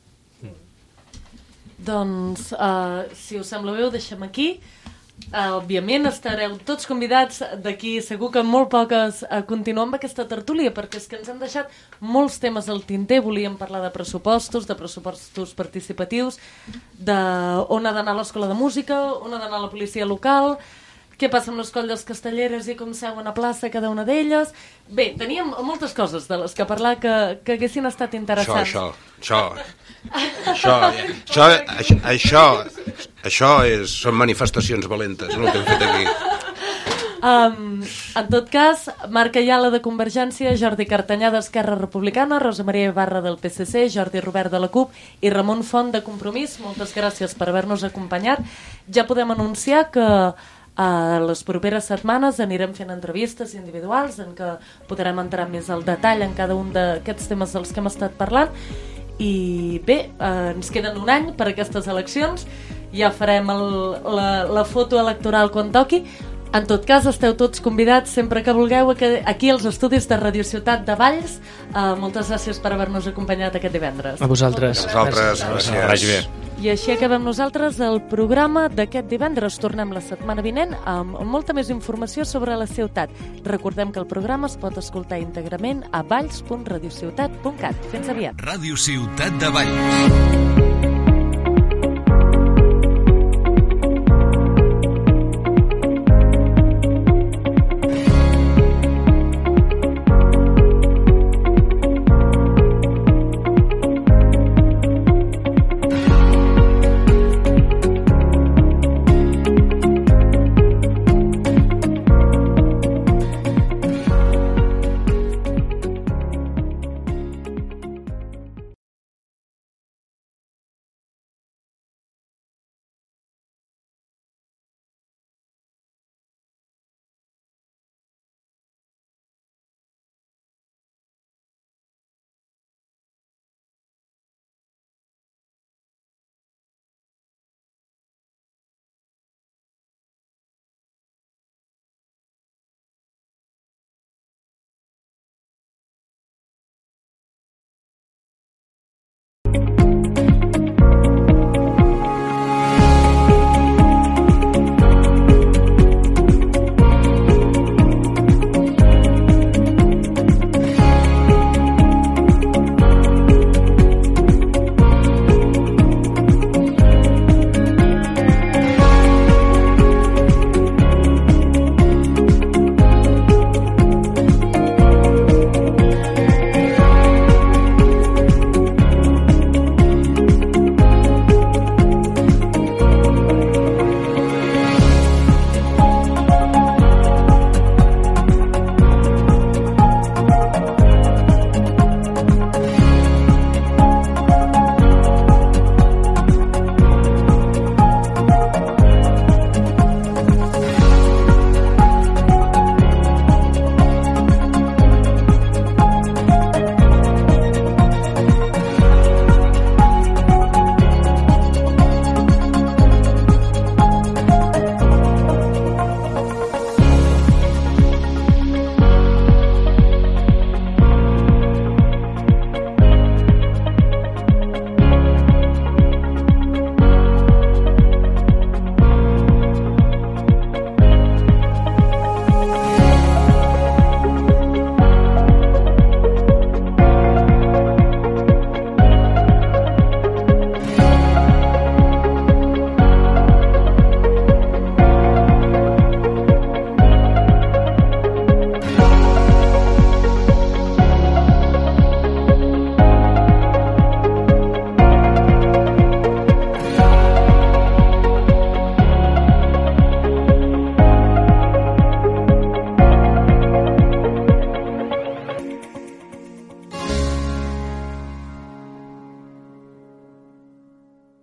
Doncs, si us sembla bé, ho deixem aquí. Òbviament estareu tots convidats d'aquí, segur que molt poques, a continuar amb aquesta tertúlia, perquè és que ens han deixat molts temes al tinter. Volíem parlar de pressupostos participatius, d'on ha d'anar l'escola de música, on ha d'anar la policia local, què passa amb les colles castelleres i com seuen a plaça cada una d'elles. Bé, teníem moltes coses de les que parlar que haguessin estat interessants. Això són manifestacions valentes, el que hem fet aquí. En tot cas, Marc Ayala de Convergència, Jordi Cartanyà d'Esquerra Republicana, Rosa Maria Ibarra del PSC, Jordi Robert de la CUP i Ramon Font de Compromís. Moltes gràcies per haver-nos acompanyat. Ja podem anunciar que a les properes setmanes anirem fent entrevistes individuals en què podrem entrar més al detall en cada un d'aquests temes dels que hem estat parlant. I bé, ens queden un any per aquestes eleccions, ja farem la foto electoral quan toqui. En tot cas, esteu tots convidats sempre que vulgueu aquí als estudis de Radio Ciutat de Valls. Moltes gràcies per haver-nos acompanyat aquest divendres. A vosaltres. Gràcies. I així acabem nosaltres el programa d'aquest divendres. Tornem la setmana vinent amb molta més informació sobre la ciutat. Recordem que el programa es pot escoltar íntegrament a valls.radiociutat.cat. Fins aviat. Ràdio Ciutat de Valls.